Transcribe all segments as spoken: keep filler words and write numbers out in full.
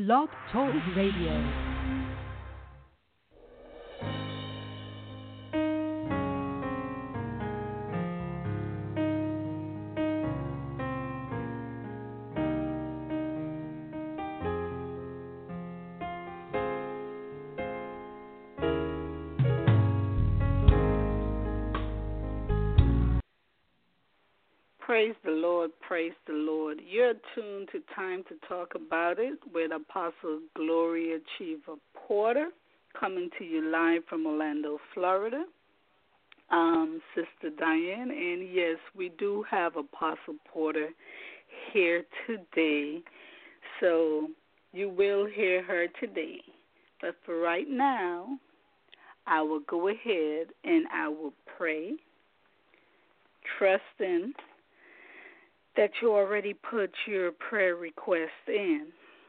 Blog Talk Radio. Praise the Lord, praise the Lord. You're tuned to Time to Talk About It with Apostle Gloria Chiva Porter, coming to you live from Orlando, Florida. Um, Sister Diane, and yes, we do have Apostle Porter here today, so you will hear her today. But for right now, I will go ahead and I will pray, trusting that you already put your prayer request in.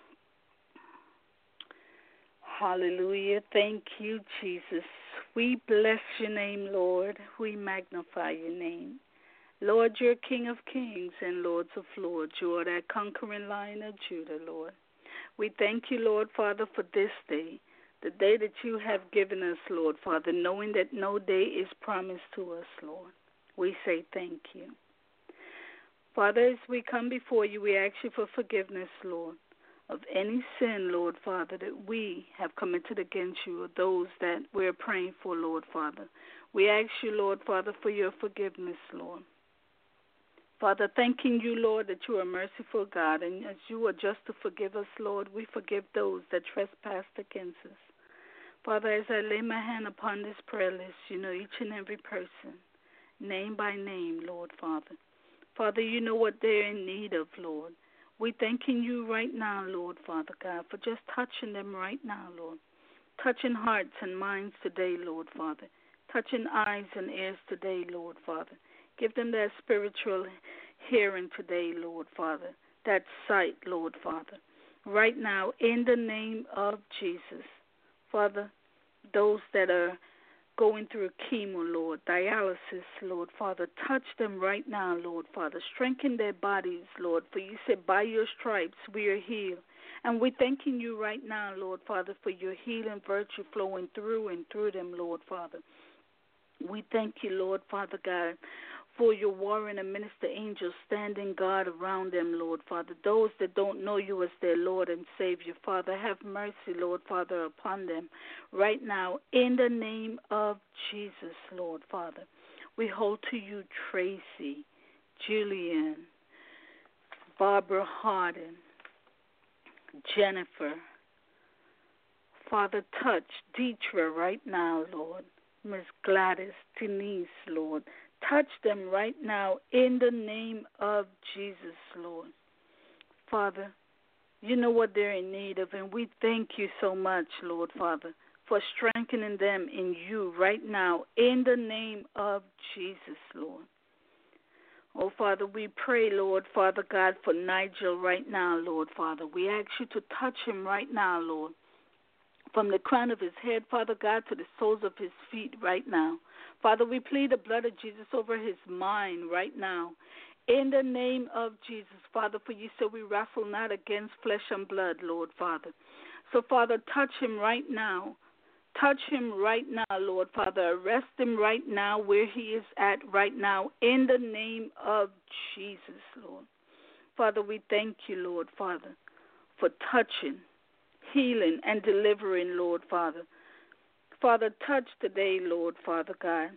Hallelujah. Thank you, Jesus. We bless your name, Lord. We magnify your name. Lord, you're King of kings and Lords of lords. You are that conquering Lion of Judah, Lord. We thank you, Lord, Father, for this day, the day that you have given us, Lord, Father, knowing that no day is promised to us, Lord. We say thank you. Father, as we come before you, we ask you for forgiveness, Lord, of any sin, Lord, Father, that we have committed against you or those that we're praying for, Lord, Father. We ask you, Lord, Father, for your forgiveness, Lord. Father, thanking you, Lord, that you are merciful, God, and as you are just to forgive us, Lord, we forgive those that trespass against us. Father, as I lay my hand upon this prayer list, you know each and every person, name by name, Lord, Father. Father, you know what they're in need of, Lord. We're thanking you right now, Lord, Father God, for just touching them right now, Lord. Touching hearts and minds today, Lord, Father. Touching eyes and ears today, Lord, Father. Give them that spiritual hearing today, Lord, Father. That sight, Lord, Father. Right now, in the name of Jesus. Father, those that are going through chemo, Lord, dialysis, Lord, Father, touch them right now, Lord, Father. Strengthen their bodies, Lord, for you said by your stripes we are healed. And we're thanking you right now, Lord, Father, for your healing virtue flowing through and through them, Lord, Father. We thank you, Lord, Father God, for your warring and minister angels standing guard around them, Lord, Father. Those that don't know you as their Lord and Savior, Father, have mercy, Lord, Father, upon them right now in the name of Jesus, Lord, Father. We hold to you Tracy, Julian, Barbara Hardin, Jennifer. Father, touch Deetra right now, Lord. Miss Gladys, Denise, Lord. Touch them right now in the name of Jesus, Lord. Father, you know what they're in need of, and we thank you so much, Lord, Father, for strengthening them in you right now in the name of Jesus, Lord. Oh, Father, we pray, Lord, Father God, for Nigel right now, Lord, Father. We ask you to touch him right now, Lord. From the crown of his head, Father God, to the soles of his feet right now. Father, we plead the blood of Jesus over his mind right now. In the name of Jesus, Father, for you said we wrestle not against flesh and blood, Lord, Father. So, Father, touch him right now. Touch him right now, Lord, Father. Arrest him right now where he is at right now. In the name of Jesus, Lord. Father, we thank you, Lord, Father, for touching, healing, and delivering, Lord, Father. Father, touch today, Lord, Father God.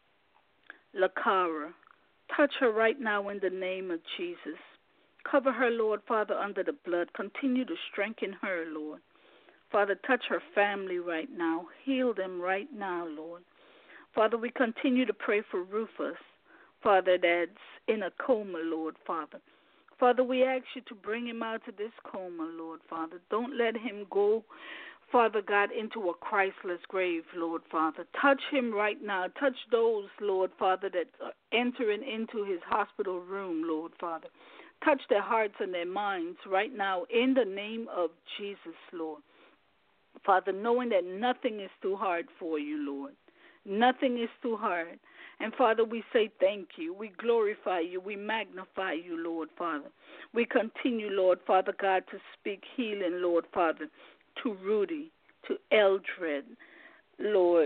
Lakara, touch her right now in the name of Jesus. Cover her, Lord, Father, under the blood. Continue to strengthen her, Lord. Father, touch her family right now. Heal them right now, Lord. Father, we continue to pray for Rufus, Father, that's in a coma, Lord, Father. Father, we ask you to bring him out of this coma, Lord, Father. Don't let him go, Father God, into a Christless grave, Lord, Father. Touch him right now. Touch those, Lord, Father, that are entering into his hospital room, Lord, Father. Touch their hearts and their minds right now in the name of Jesus, Lord. Father, knowing that nothing is too hard for you, Lord. Nothing is too hard. And, Father, we say thank you. We glorify you. We magnify you, Lord, Father. We continue, Lord, Father God, to speak healing, Lord, Father, to Rudy, to Eldred, Lord,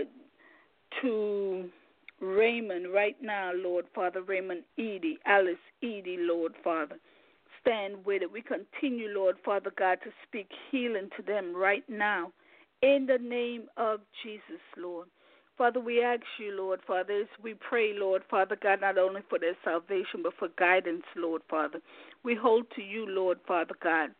to Raymond right now, Lord, Father, Raymond Edie, Alice Edie, Lord, Father. Stand with it. We continue, Lord, Father God, to speak healing to them right now in the name of Jesus, Lord. Father, we ask you, Lord, Father, as we pray, Lord, Father God, not only for their salvation, but for guidance, Lord, Father. We hold to you, Lord, Father God,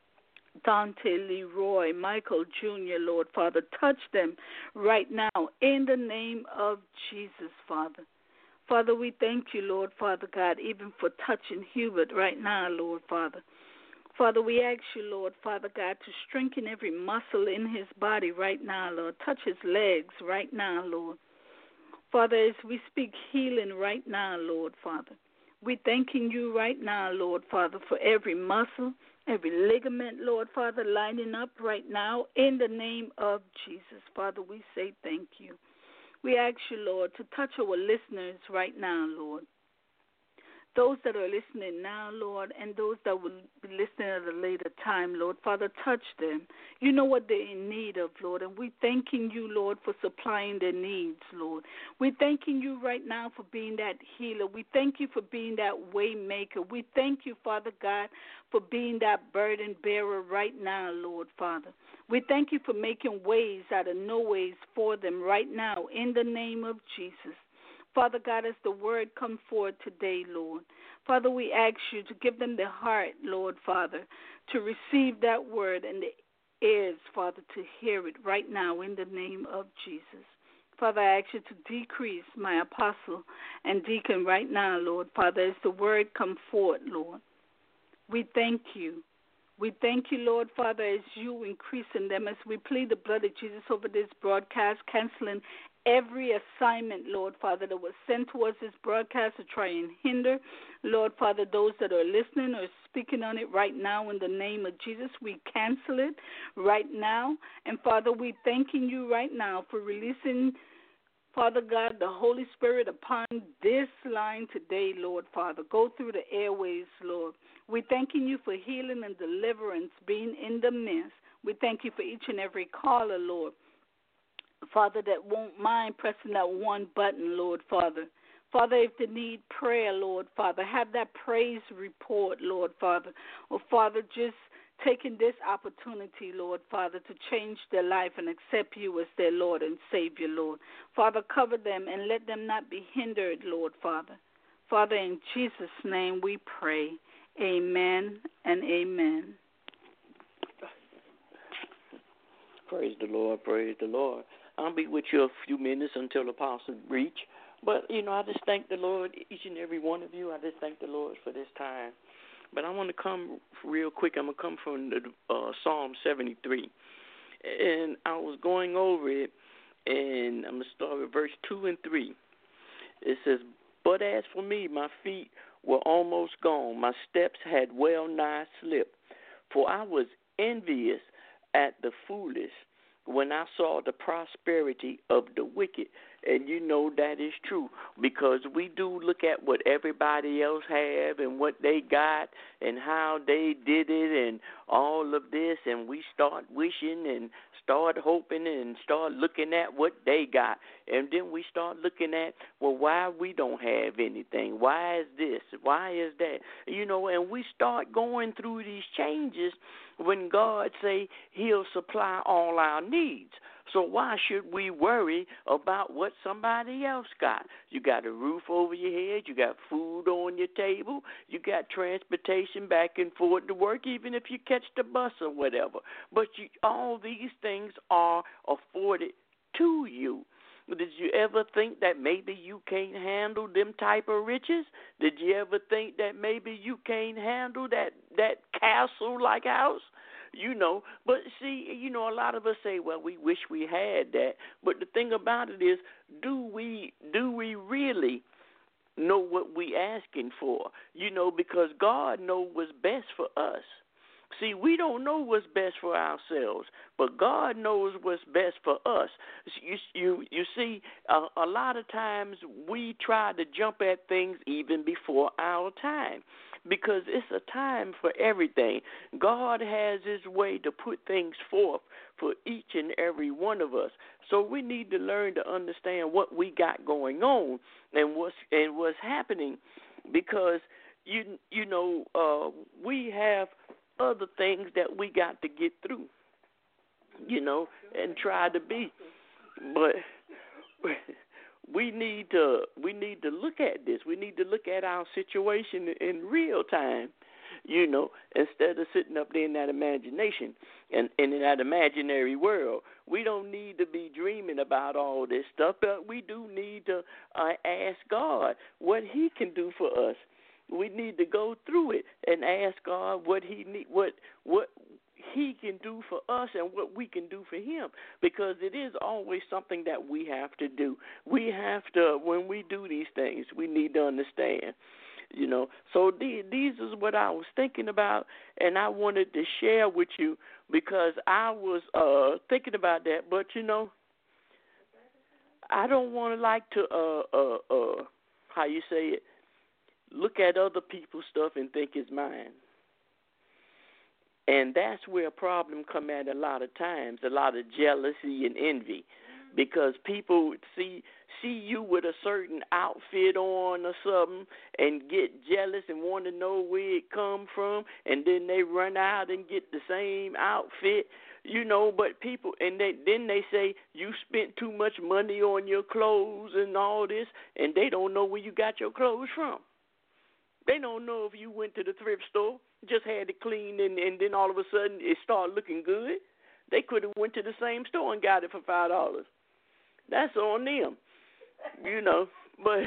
Dante, Leroy, Michael Junior, Lord, Father, touch them right now in the name of Jesus, Father. Father, we thank you, Lord, Father God, even for touching Hubert right now, Lord, Father. Father, we ask you, Lord, Father God, to strengthen every muscle in his body right now, Lord. Touch his legs right now, Lord. Father, as we speak healing right now, Lord, Father, we thanking you right now, Lord, Father, for every muscle, every ligament, Lord, Father, lining up right now in the name of Jesus. Father, we say thank you. We ask you, Lord, to touch our listeners right now, Lord. Those that are listening now, Lord, and those that will be listening at a later time, Lord, Father, touch them. You know what they're in need of, Lord, and we're thanking you, Lord, for supplying their needs, Lord. We're thanking you right now for being that healer. We thank you for being that way maker. We thank you, Father God, for being that burden bearer right now, Lord, Father. We thank you for making ways out of no ways for them right now in the name of Jesus. Father God, as the word come forward today, Lord, Father, we ask you to give them the heart, Lord, Father, to receive that word and the ears, Father, to hear it right now in the name of Jesus. Father, I ask you to decrease my apostle and deacon right now, Lord, Father, as the word come forward, Lord. We thank you. We thank you, Lord, Father, as you increase in them, as we plead the blood of Jesus over this broadcast, canceling every assignment, Lord, Father, that was sent towards this broadcast to try and hinder, Lord, Father, those that are listening or speaking on it right now in the name of Jesus. We cancel it right now. And, Father, we thanking you right now for releasing, Father God, the Holy Spirit upon this line today, Lord, Father. Go through the airways, Lord. We thanking you for healing and deliverance being in the midst. We thank you for each and every caller, Lord, Father, that won't mind pressing that one button, Lord, Father. Father, if they need prayer, Lord, Father, have that praise report, Lord, Father. Or, Father, just taking this opportunity, Lord, Father, to change their life and accept you as their Lord and Savior, Lord. Father, cover them and let them not be hindered, Lord, Father. Father, in Jesus' name we pray. Amen and amen. Praise the Lord, praise the Lord. I'll be with you a few minutes until the apostle reach. But, you know, I just thank the Lord, each and every one of you. I just thank the Lord for this time. But I want to come real quick. I'm going to come from the uh, Psalm seventy-three. And I was going over it, and I'm going to start with verse two and three. It says, "But as for me, my feet were almost gone. My steps had well nigh slipped. For I was envious at the foolish when I saw the prosperity of the wicked." And you know that is true, because we do look at what everybody else have and what they got and how they did it and all of this, and we start wishing and start hoping and start looking at what they got. And then we start looking at, well, why we don't have anything? Why is this? Why is that? You know, and we start going through these changes when God say he'll supply all our needs. So why should we worry about what somebody else got? You got a roof over your head. You got food on your table. You got transportation back and forth to work, even if you catch the bus or whatever. But you, all these things are afforded to you. Did you ever think that maybe you can't handle them type of riches? Did you ever think that maybe you can't handle that, that castle-like house? You know, but see, you know, a lot of us say, well, we wish we had that. But the thing about it is, do we do we really know what we asking for? You know, because God knows what's best for us. See, we don't know what's best for ourselves, but God knows what's best for us. You you, you see, a, a lot of times we try to jump at things even before our time, because it's a time for everything. God has his way to put things forth for each and every one of us. So we need to learn to understand what we got going on and what's and what's happening, because you you know uh, we have other things that we got to get through, you know, and try to be. But we need to we need to look at this. We need to look at our situation in real time, you know, instead of sitting up there in that imagination and, and in that imaginary world. We don't need to be dreaming about all this stuff, but we do need to uh, ask God what he can do for us. We need to go through it and ask God what he need, what what he can do for us and what we can do for him, because it is always something that we have to do. We have to, when we do these things, we need to understand, you know. So these, these is what I was thinking about, and I wanted to share with you because I was uh, thinking about that. But, you know, I don't want to like to, uh, uh, uh, how you say it, look at other people's stuff and think it's mine. And that's where a problem come at a lot of times, a lot of jealousy and envy, because people see see you with a certain outfit on or something and get jealous and want to know where it come from, and then they run out and get the same outfit, you know, but people, and they, then they say you spent too much money on your clothes and all this, and they don't know where you got your clothes from. They don't know if you went to the thrift store, just had it cleaned, and, and then all of a sudden it started looking good. They could have went to the same store and got it for five dollars. That's on them, you know. But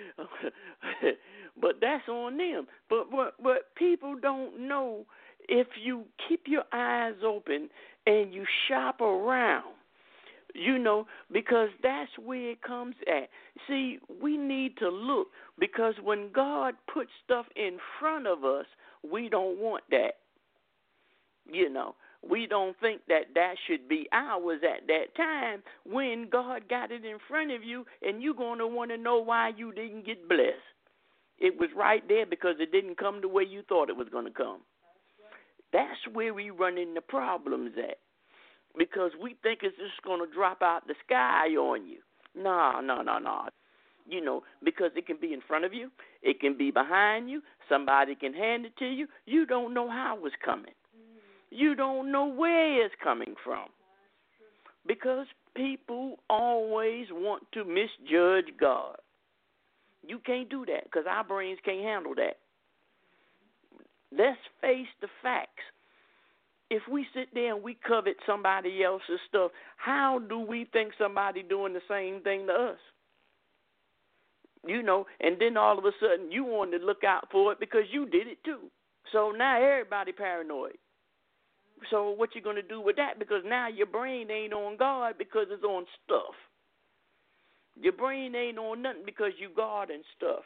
but that's on them. But what but people don't know, if you keep your eyes open and you shop around, you know, because that's where it comes at. See, we need to look, because when God puts stuff in front of us, we don't want that. You know, we don't think that that should be ours at that time when God got it in front of you, and you're going to want to know why you didn't get blessed. It was right there because it didn't come the way you thought it was going to come. That's where we run into problems at. Because we think it's just going to drop out the sky on you. No, no, no, no. You know, because it can be in front of you. It can be behind you. Somebody can hand it to you. You don't know how it's coming. You don't know where it's coming from. Because people always want to misjudge God. You can't do that because our brains can't handle that. Let's face the facts. If we sit there and we covet somebody else's stuff, how do we think somebody doing the same thing to us? You know, and then all of a sudden you want to look out for it because you did it too. So now everybody paranoid. So what you going to do with that? Because now your brain ain't on God because it's on stuff. Your brain ain't on nothing because you guarding stuff.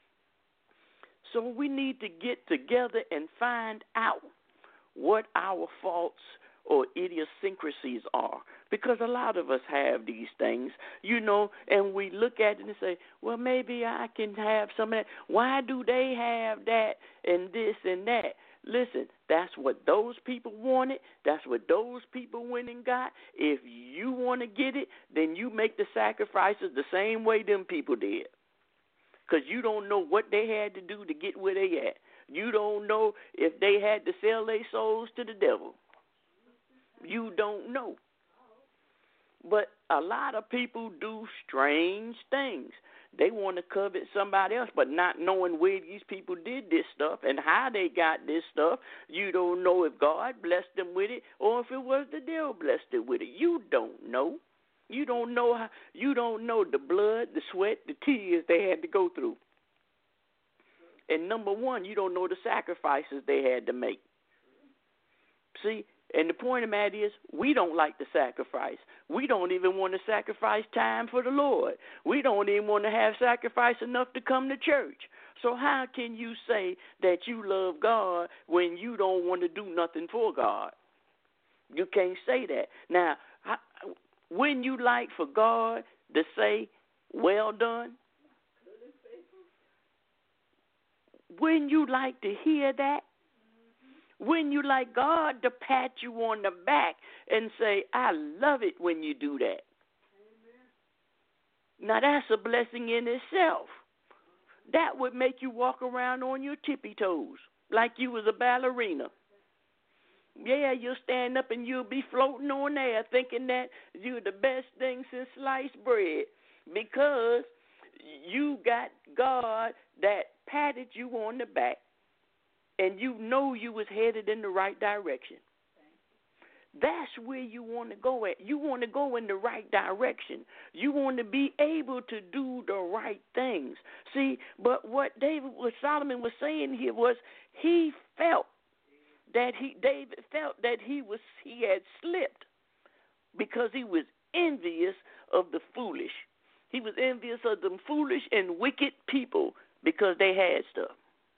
So we need to get together and find out what our faults or idiosyncrasies are, because a lot of us have these things, you know, and we look at it and say, well, maybe I can have some of that. Why do they have that and this and that? Listen, that's what those people wanted. That's what those people went and got. If you want to get it, then you make the sacrifices the same way them people did, because you don't know what they had to do to get where they at. You don't know if they had to sell their souls to the devil. You don't know. But a lot of people do strange things. They want to covet somebody else, but not knowing where these people did this stuff and how they got this stuff. You don't know if God blessed them with it or if it was the devil blessed it with it. You don't know. You don't know how. You don't know the blood, the sweat, the tears they had to go through. And number one, you don't know the sacrifices they had to make. See, and the point of that is, we don't like to sacrifice. We don't even want to sacrifice time for the Lord. We don't even want to have sacrifice enough to come to church. So how can you say that you love God when you don't want to do nothing for God? You can't say that. Now, how, wouldn't you like for God to say, well done? Wouldn't you like to hear that? Wouldn't you like God to pat you on the back and say, I love it when you do that? Amen. Now, that's a blessing in itself. That would make you walk around on your tippy toes like you was a ballerina. Yeah, you'll stand up and you'll be floating on there thinking that you're the best thing since sliced bread because you got God that patted you on the back and you know you was headed in the right direction. That's where you want to go at. You want to go in the right direction. You want to be able to do the right things. See, but what David, what Solomon was saying here was he felt that he, David felt that he was, he had slipped because he was envious of the foolish. He was envious of them foolish and wicked people because they had stuff.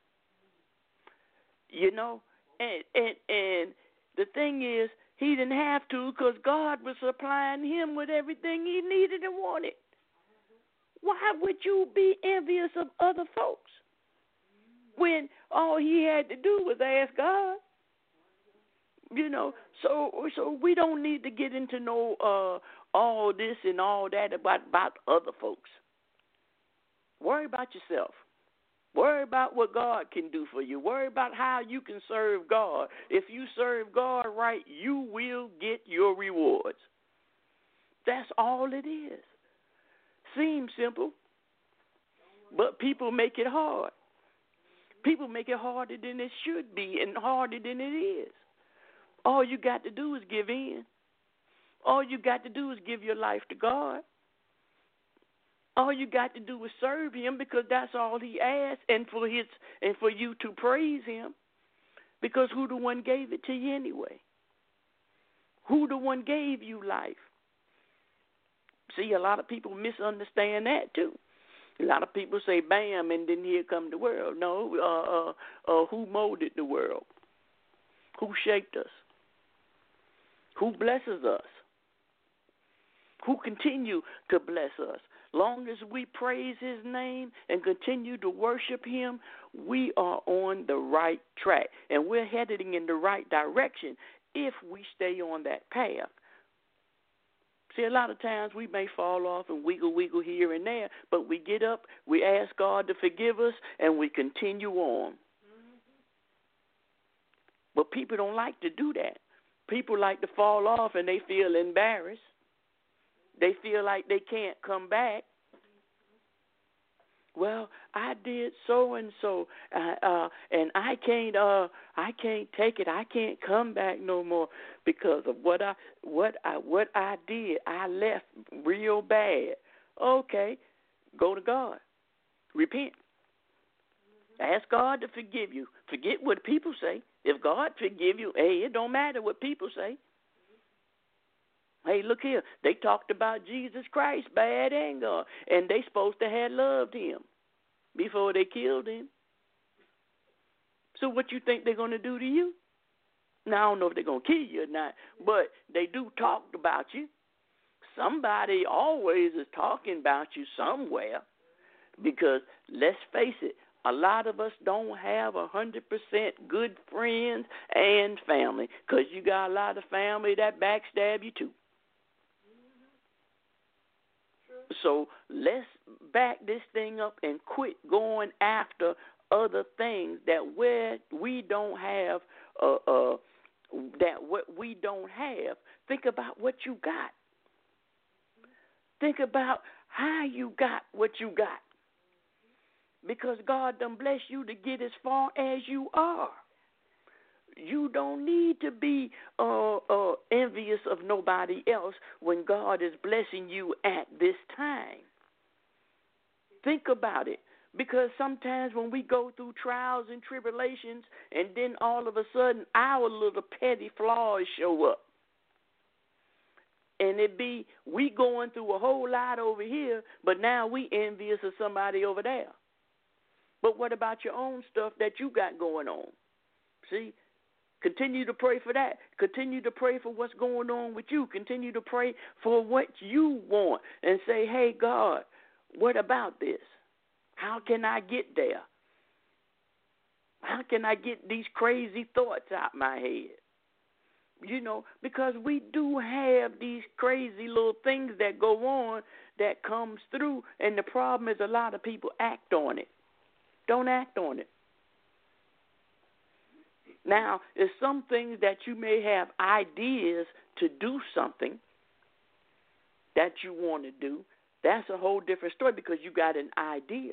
You know, and and and the thing is, he didn't have to because God was supplying him with everything he needed and wanted. Why would you be envious of other folks when all he had to do was ask God? You know, so so we don't need to get into no uh, all this and all that about, about other folks. Worry about yourself. Worry about what God can do for you. Worry about how you can serve God. If you serve God right, you will get your rewards. That's all it is. Seems simple, but people make it hard. People make it harder than it should be and harder than it is. All you got to do is give in. All you got to do is give your life to God. All you got to do is serve him because that's all he asks, and for his and for you to praise him, because who the one gave it to you anyway? Who the one gave you life? See, a lot of people misunderstand that too. A lot of people say, bam, and then here come the world. No, uh, uh, uh, who molded the world? Who shaped us? Who blesses us? Who continue to bless us? Long as we praise his name and continue to worship him, we are on the right track. And we're heading in the right direction if we stay on that path. See, a lot of times we may fall off and wiggle, wiggle here and there, but we get up, we ask God to forgive us, and we continue on. Mm-hmm. But people don't like to do that. People like to fall off and they feel embarrassed. They feel like they can't come back. Well, I did so and so, uh, uh, and I can't. Uh, I can't take it. I can't come back no more because of what I, what I, what I did. I left real bad. Okay, go to God, repent, ask God to forgive you. Forget what people say. If God forgive you, hey, it don't matter what people say. Hey, look here. They talked about Jesus Christ bad and good, and they supposed to have loved him before they killed him. So what you think they're going to do to you? Now, I don't know if they're going to kill you or not, but they do talk about you. Somebody always is talking about you somewhere because, let's face it, a lot of us don't have one hundred percent good friends and family because you got a lot of family that backstab you too. So let's back this thing up and quit going after other things that where we don't have, uh, uh, that what we don't have. Think about what you got. Think about how you got what you got. Because God done bless you to get as far as you are. You don't need to be uh, uh, envious of nobody else when God is blessing you at this time. Think about it. Because sometimes when we go through trials and tribulations and then all of a sudden our little petty flaws show up. And it be we going through a whole lot over here, but now we envious of somebody over there. But what about your own stuff that you got going on? See? Continue to pray for that. Continue to pray for what's going on with you. Continue to pray for what you want and say, hey, God, what about this? How can I get there? How can I get these crazy thoughts out my head? You know, because we do have these crazy little things that go on that comes through, and the problem is a lot of people act on it. Don't act on it. Now, there's some things that you may have ideas to do something that you want to do. That's a whole different story because you got an idea.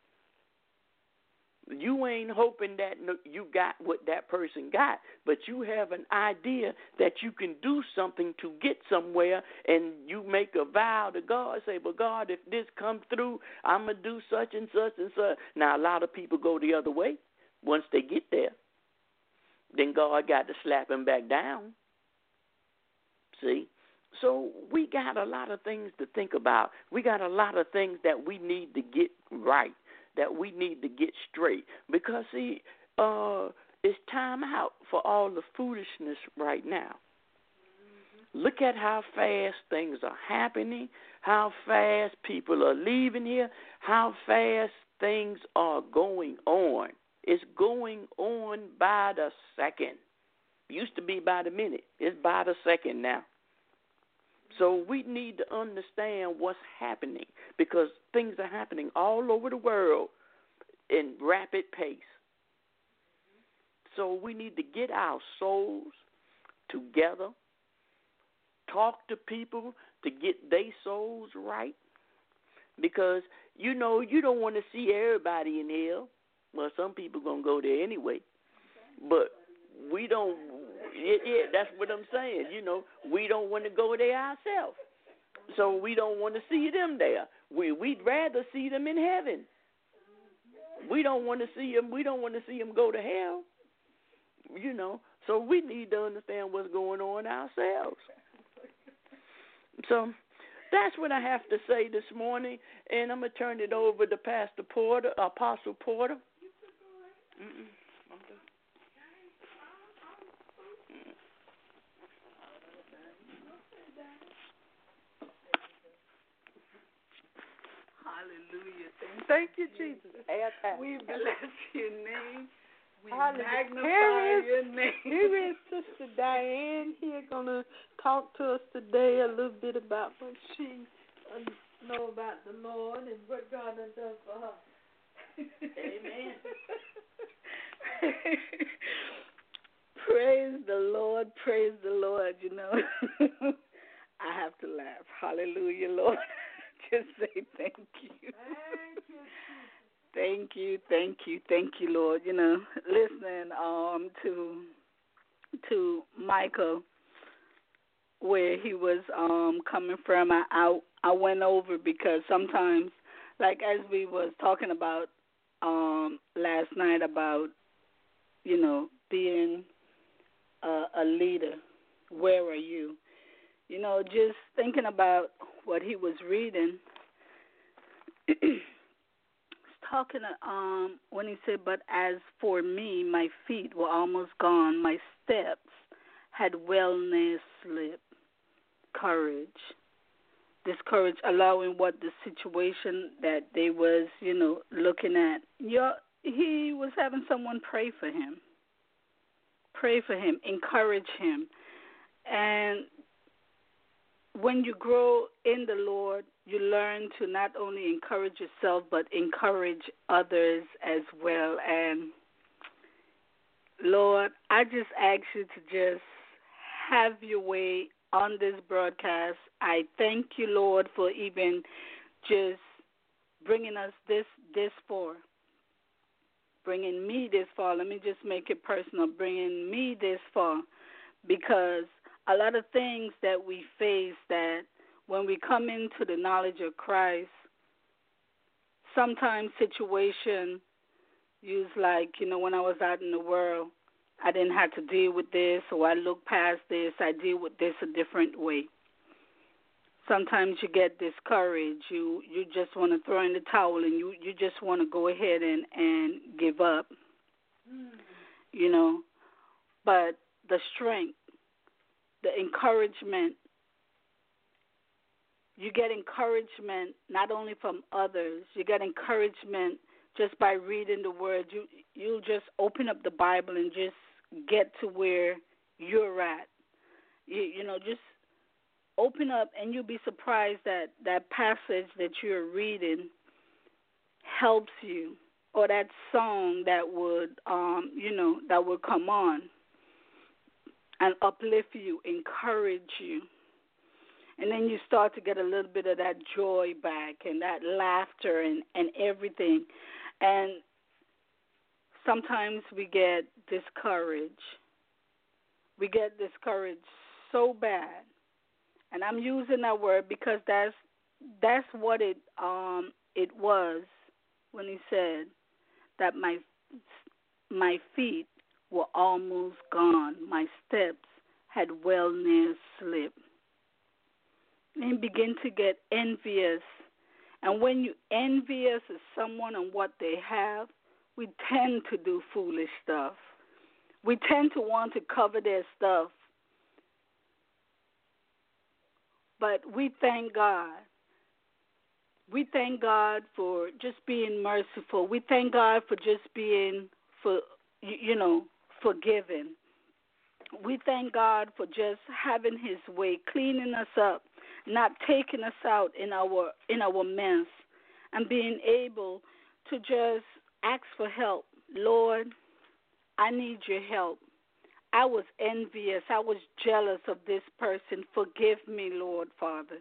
You ain't hoping that you got what that person got, but you have an idea that you can do something to get somewhere, and you make a vow to God, say, well, God, if this comes through, I'm going to do such and such and such. Now, a lot of people go the other way once they get there. Then God got to slap him back down. See? So we got a lot of things to think about. We got a lot of things that we need to get right, that we need to get straight. Because, see, uh, it's time out for all the foolishness right now. Mm-hmm. Look at how fast things are happening, how fast people are leaving here, how fast things are going on. It's going on by the second. Used to be by the minute. It's by the second now. So we need to understand what's happening because things are happening all over the world in rapid pace. So we need to get our souls together, talk to people to get their souls right because, you know, you don't want to see everybody in hell. Well, some people going to go there anyway. But we don't, yeah, yeah, that's what I'm saying. You know, we don't want to go there ourselves. So we don't want to see them there. We, we'd rather see them in heaven. We don't want to see them, we don't want to see them go to hell. You know, so we need to understand what's going on ourselves. So that's what I have to say this morning, and I'm going to turn it over to Pastor Porter, Apostle Porter. Mm-mm. Hallelujah. Thank you, Jesus. We bless your name. We magnify your name. Here is Sister Diane here going to talk to us today a little bit about what she uh, know about the Lord and what God has done for her. Amen. Praise the Lord, praise the Lord, you know. I have to laugh. Hallelujah, Lord. Just say thank you. Thank you. Thank you, thank you, thank you, Lord. You know, listening um to to Michael where he was um coming from, I I, I went over because sometimes, like as we was talking about um last night about, you know, being a, a leader, where are you? You know, just thinking about what he was reading. Talking um when he said, but as for me, my feet were almost gone, my steps had wellness slipped. Courage. This courage, allowing what the situation that they was, you know, looking at. Yeah, he was having someone pray for him. Pray for him, encourage him. And when you grow in the Lord, you learn to not only encourage yourself, but encourage others as well. And, Lord, I just ask you to just have your way on this broadcast. I thank you, Lord, for even just bringing us this, this far, bringing me this far. Let me just make it personal, bringing me this far, because a lot of things that we face that when we come into the knowledge of Christ, sometimes situation use like, you know, when I was out in the world, I didn't have to deal with this, so I look past this, I deal with this a different way. sometimes you get discouraged. You you just want to throw in the towel, and you, you just want to go ahead and, and give up, mm. you know. But the strength, the encouragement, you get encouragement not only from others, you get encouragement just by reading the Word. You, you'll just open up the Bible and just get to where you're at. You, you know, just open up, and you'll be surprised that that passage that you're reading helps you, or that song that would, um, you know, that would come on and uplift you, encourage you. And then you start to get a little bit of that joy back and that laughter and, and everything. And sometimes we get discouraged. We get discouraged so bad. And I'm using that word because that's that's what it um it was when he said that my my feet were almost gone. My steps had well near slipped. And begin to get envious. And when you envious of someone and what they have, we tend to do foolish stuff. We tend to want to cover their stuff. But we thank God. We thank God for just being merciful. We thank God for just being, for you know, forgiving. We thank God for just having his way, cleaning us up, not taking us out in our in our mess, and being able to just ask for help. Lord, I need your help. I was envious. I was jealous of this person. Forgive me, Lord, Father.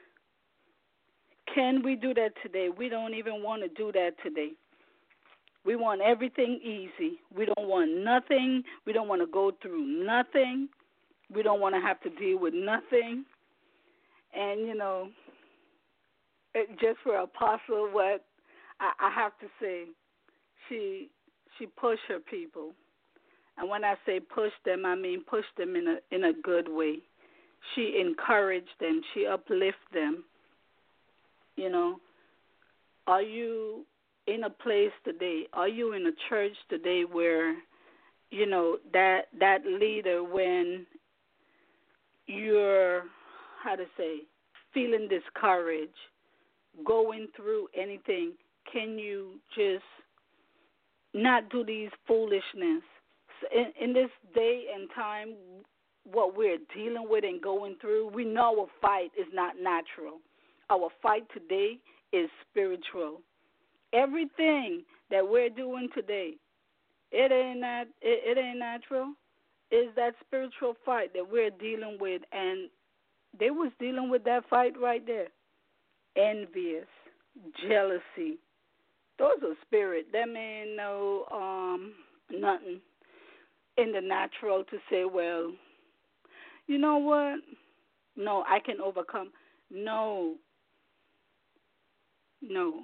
Can we do that today? We don't even want to do that today. We want everything easy. We don't want nothing. We don't want to go through nothing. We don't want to have to deal with nothing. And, you know, it, just for Apostle, what I, I have to say, she she pushed her people. And when I say push them, I mean push them in a in a good way. She encouraged them. She uplifted them. You know, are you in a place today? Are you in a church today where, you know, that that leader, when you're, how to say, feeling discouraged, going through anything, can you just not do these foolishness? In, in this day and time, what we're dealing with and going through, we know our fight is not natural. Our fight today is spiritual. Everything that we're doing today, it ain't not, it, it ain't natural. It's that spiritual fight that we're dealing with, and they was dealing with that fight right there. Envious, jealousy. Those are spirit. That mean no um nothing in the natural to say, well, you know what? No, I can overcome. No. No.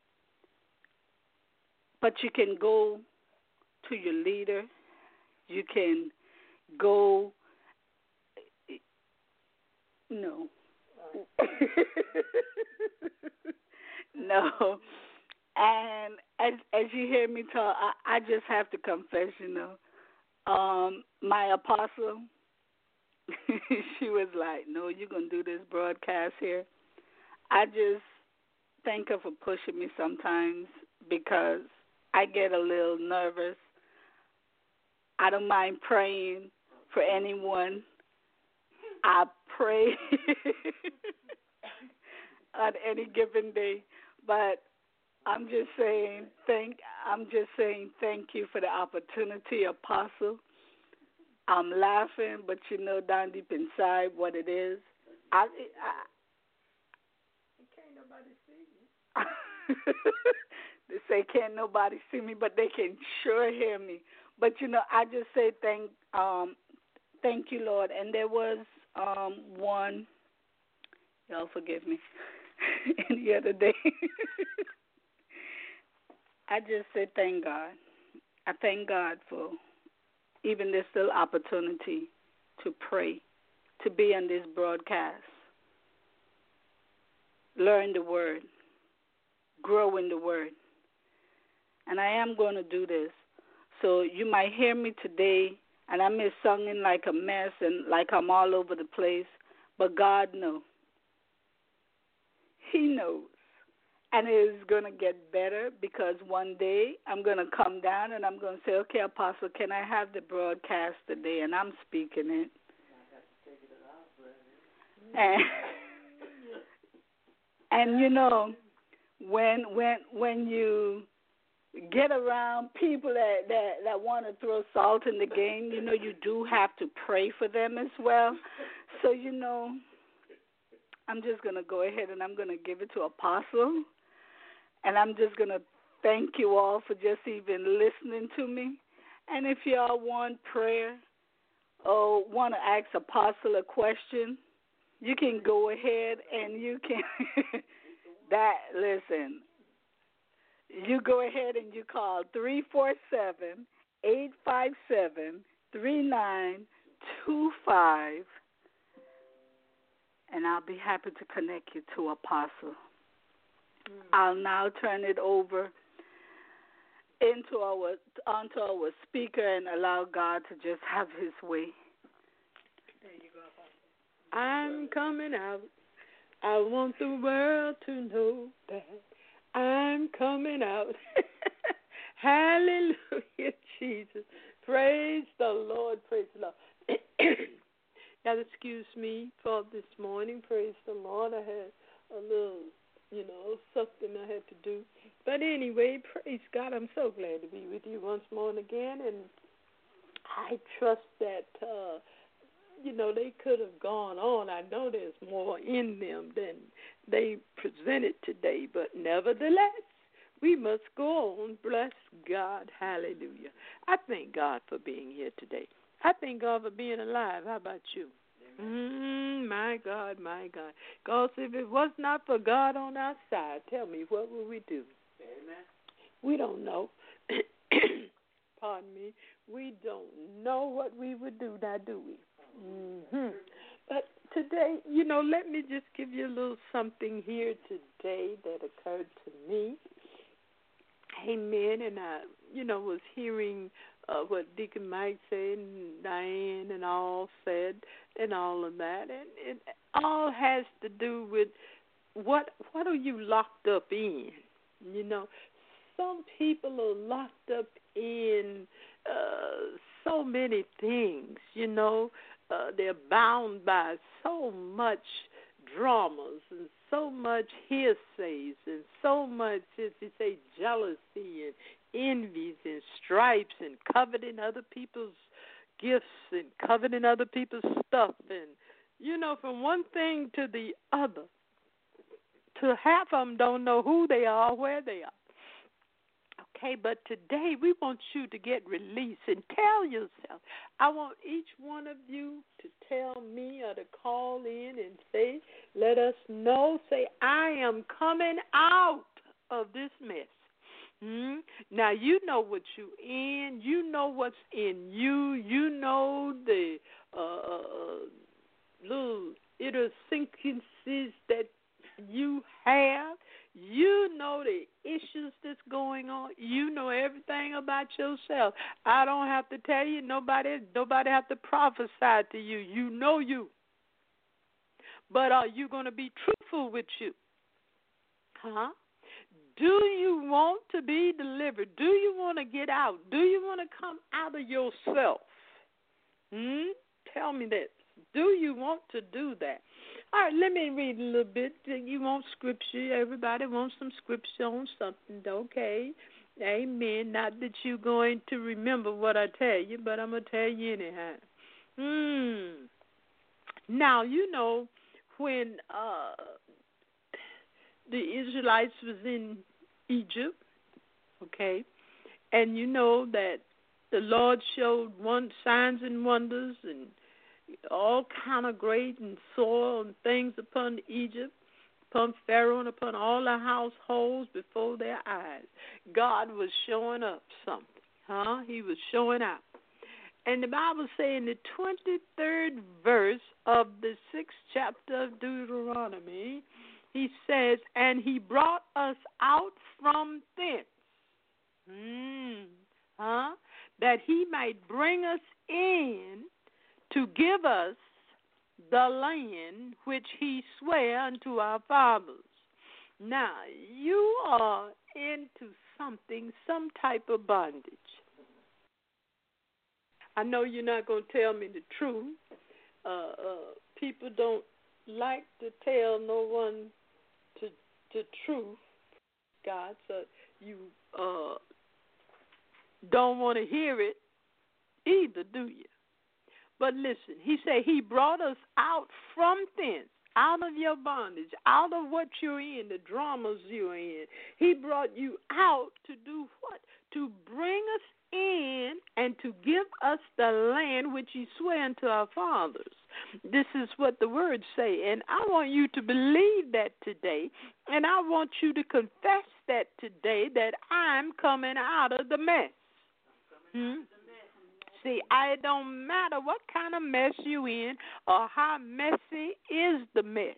But you can go to your leader. You can go. No. No. And as as you hear me talk, I, I just have to confess, you know. Um, my apostle, she was like, no, you're going to do this broadcast here. I just thank her for pushing me sometimes because I get a little nervous. I don't mind praying for anyone. I pray on any given day, but I'm just saying thank. I'm just saying thank you for the opportunity, Apostle. I'm laughing, but you know down deep inside what it is. I, I can't nobody see you. They say can't nobody see me, but they can sure hear me. But you know, I just say thank, um, thank you, Lord. And there was um, one. Y'all forgive me. The other day. I just said thank God. I thank God for even this little opportunity to pray, to be on this broadcast. learn the Word, grow in the Word. And I am going to do this. So you might hear me today, and I may singing like a mess and like I'm all over the place, but God knows. He knows. And it is going to get better because one day I'm going to come down and I'm going to say, okay, Apostle, can I have the broadcast today? And I'm speaking it. And, and you know, when when when you get around people that, that, that want to throw salt in the game, you know, you do have to pray for them as well. So, you know, I'm just going to go ahead and I'm going to give it to Apostle. And I'm just going to thank you all for just even listening to me. And if y'all want prayer or want to ask Apostle a question, you can go ahead and you can, that, listen, you go ahead and you call three four seven, eight five seven, three nine two five, and I'll be happy to connect you to Apostle. Mm. I'll now turn it over into our onto our speaker and allow God to just have His way. There you go, Apostle. I'm coming out. I want the world to know that I'm coming out. Hallelujah, Jesus. Praise the Lord. Praise the Lord. Now, excuse me for this morning. Praise the Lord. I had a little, you know, something I had to do. But anyway, praise God. I'm so glad to be with you once more and again. And I trust that, uh, you know, they could have gone on. I know there's more in them than they presented today. But nevertheless, we must go on. Bless God. Hallelujah. I thank God for being here today. I thank God for being alive. How about you? Mm, my God, my God. Because if it was not for God on our side, tell me, what would we do? Amen. We don't know. Pardon me. We don't know what we would do, now do we? Mm-hmm. But today, you know, let me just give you a little something here today that occurred to me. Amen. And I, you know, was hearing uh, what Deacon Mike said and Diane and all said and all of that. And it all has to do with what what are you locked up in? You know, some people are locked up in uh, so many things, you know. Uh, they're bound by so much dramas and so much hearsays and so much, as you say, jealousy and envies and stripes and coveting other people's gifts and coveting other people's stuff. And, you know, from one thing to the other, to half of them don't know who they are or where they are. Okay, but today we want you to get released and tell yourself. I want each one of you to tell me or to call in and say, let us know, say, I am coming out of this mess. Hmm? Now, you know what you in. You know what's in you. You know the uh, little idiosyncrasies that you have. You know the issues that's going on. You know everything about yourself. I don't have to tell you. Nobody, nobody have to prophesy to you. You know you. But are you going to be truthful with you? Huh? Do you want to be delivered? Do you want to get out? Do you want to come out of yourself? Hmm? Tell me that. Do you want to do that? All right, let me read a little bit. You want scripture. Everybody wants some scripture on something, okay? Amen. Not that you're going to remember what I tell you, but I'm going to tell you anyhow. Hmm. Now, you know, when uh, the Israelites was in Egypt, okay, and you know that the Lord showed one signs and wonders and all kind of great and soil and things upon Egypt, upon Pharaoh and upon all the households before their eyes. God was showing up something, huh? He was showing out. And the Bible says in the twenty-third verse of the sixth chapter of Deuteronomy, he says, and he brought us out from thence. Mm, huh? That he might bring us in to give us the land which he sware unto our fathers. Now, you are into something, some type of bondage. I know you're not going to tell me the truth. Uh, uh, people don't like to tell no one to the truth, God, so you uh, don't want to hear it either, do you? But listen, he said he brought us out from thence, out of your bondage, out of what you're in, the dramas you're in. He brought you out to do what? To bring us in and to give us the land which he swore unto our fathers. This is what the words say, and I want you to believe that today, and I want you to confess that today, that I'm coming out of the mess. Hmm? See, it don't matter what kind of mess you in or how messy is the mess.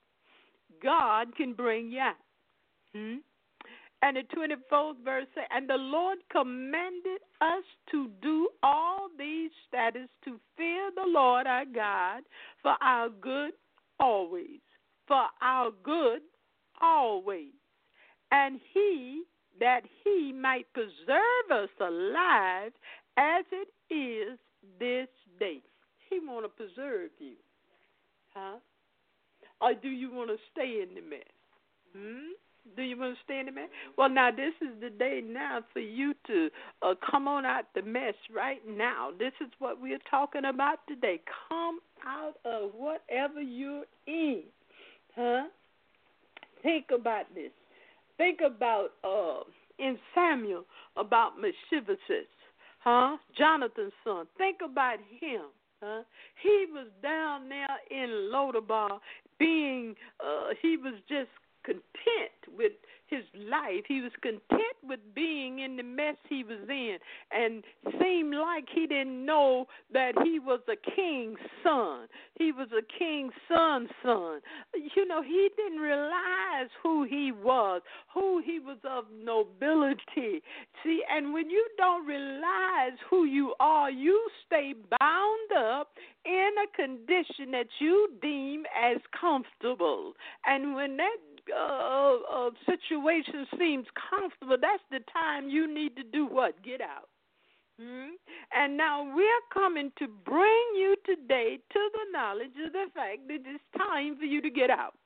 God can bring you out. Hmm? And the twenty-fourth verse says, and the Lord commanded us to do all these statutes, to fear the Lord our God for our good always, for our good always. And he, that he might preserve us alive as it is this day. He want to preserve you. Huh? Or do you want to stay in the mess? Hmm? Do you want to stay in the mess? Well, now, this is the day now for you to uh, come on out the mess right now. This is what we're talking about today. Come out of whatever you're in. Huh? Think about this. Think about, uh, in Samuel, about Mephibosheth, huh? Jonathan's son. Think about him. Huh? He was down there in Lodabar being, uh, he was just content with his life. He was content with being in the mess he was in, and seemed like he didn't know that he was a king's son. He was a king's son's son. You know, he didn't realize who he was, who he was of nobility. See, and when you don't realize who you are, you stay bound up in a condition that you deem as comfortable. And when that Uh, uh, situation seems comfortable, that's the time you need to do what? Get out. Hmm? And now we're coming to bring you today to the knowledge of the fact that it's time for you to get out.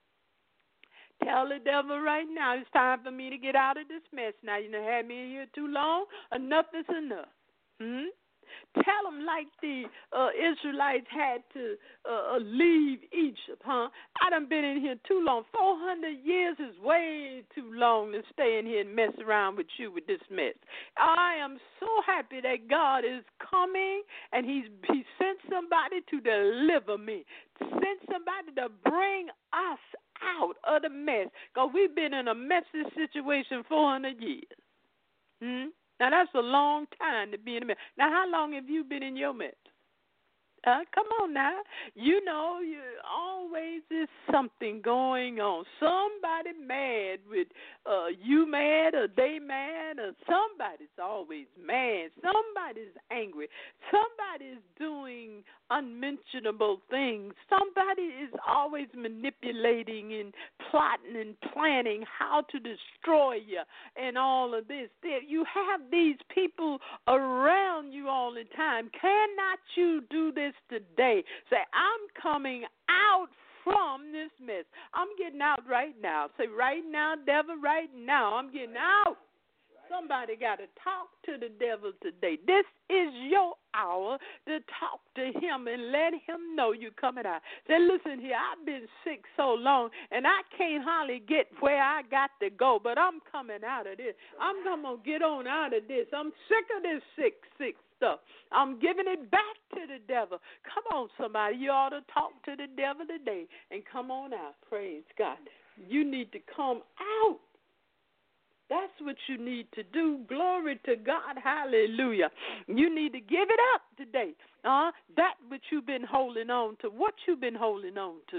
Tell the devil right now, it's time for me to get out of this mess. Now, you know, had me in here too long. Enough is enough. Hmm? Tell them like the uh, Israelites had to uh, leave Egypt, huh? I done been in here too long. four hundred years is way too long to stay in here and mess around with you with this mess. I am so happy that God is coming, and he's he sent somebody to deliver me, sent somebody to bring us out of the mess, because we've been in a messy situation four hundred years. Hmm? Now, that's a long time to be in a mess. Now, how long have you been in your mess? Uh, come on now. You know, you always is something going on. Somebody mad with uh, you mad, or they mad, or somebody's always mad. Somebody's angry. Somebody's doing unmentionable things. Somebody is always manipulating and plotting and planning how to destroy you and all of this. You have these people around you all the time. Cannot you do this today? Say, I'm coming out from this mess. I'm getting out right now. Say, right now, devil, right now, I'm getting out. Somebody got to talk to the devil today. This is your hour to talk to him and let him know you're coming out. Say, listen here, I've been sick so long, and I can't hardly get where I got to go, but I'm coming out of this. I'm going to get on out of this. I'm sick of this sick, sick stuff. I'm giving it back to the devil. Come on, somebody. You ought to talk to the devil today and come on out. Praise God. You need to come out. That's what you need to do. Glory to God. Hallelujah. You need to give it up today. Uh, that which you've been holding on to. What you've been holding on to.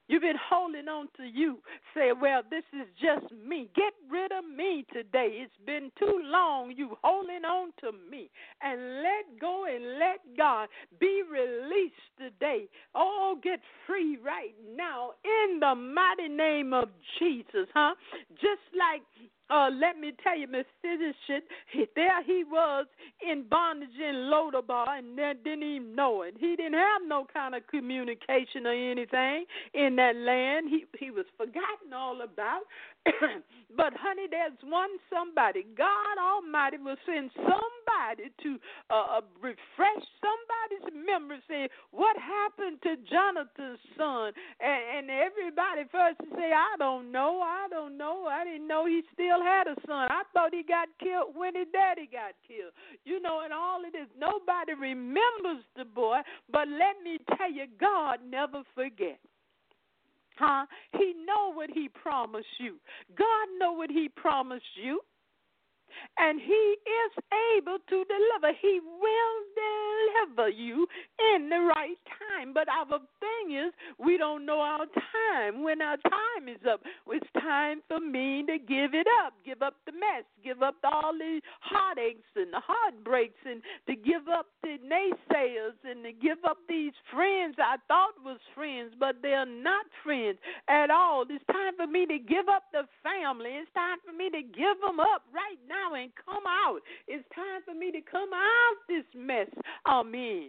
You've been holding on to you. Say, well, this is just me. Get rid of me today. It's been too long you holding on to me. And let go and let God be released today. Oh, get free right now in the mighty name of Jesus, huh? Just like Uh, let me tell you, Miss Physician, there he was in bondage in Lodabar and didn't even know it. He didn't have no kind of communication or anything in that land. He he was forgotten all about. But, honey, there's one somebody. God Almighty will send somebody to uh, refresh somebody's memory, say, what happened to Jonathan's son? And, and everybody first say, I don't know, I don't know. I didn't know he still had a son. I thought he got killed when his daddy got killed. You know, and all of this, nobody remembers the boy, but let me tell you, God never forgets. Huh? He know what he promised you. God know what he promised you. And he is able to deliver. He will deliver you in the right time. But our thing is, we don't know our time. When our time is up, it's time for me to give it up. Give up the mess. Give up all the heartaches and the heartbreaks, and to give up the naysayers, and to give up these friends I thought was friends, but they're not friends at all. It's time for me to give up the family. It's time for me to give them up right now and come out. It's time for me to come out this mess I'm in.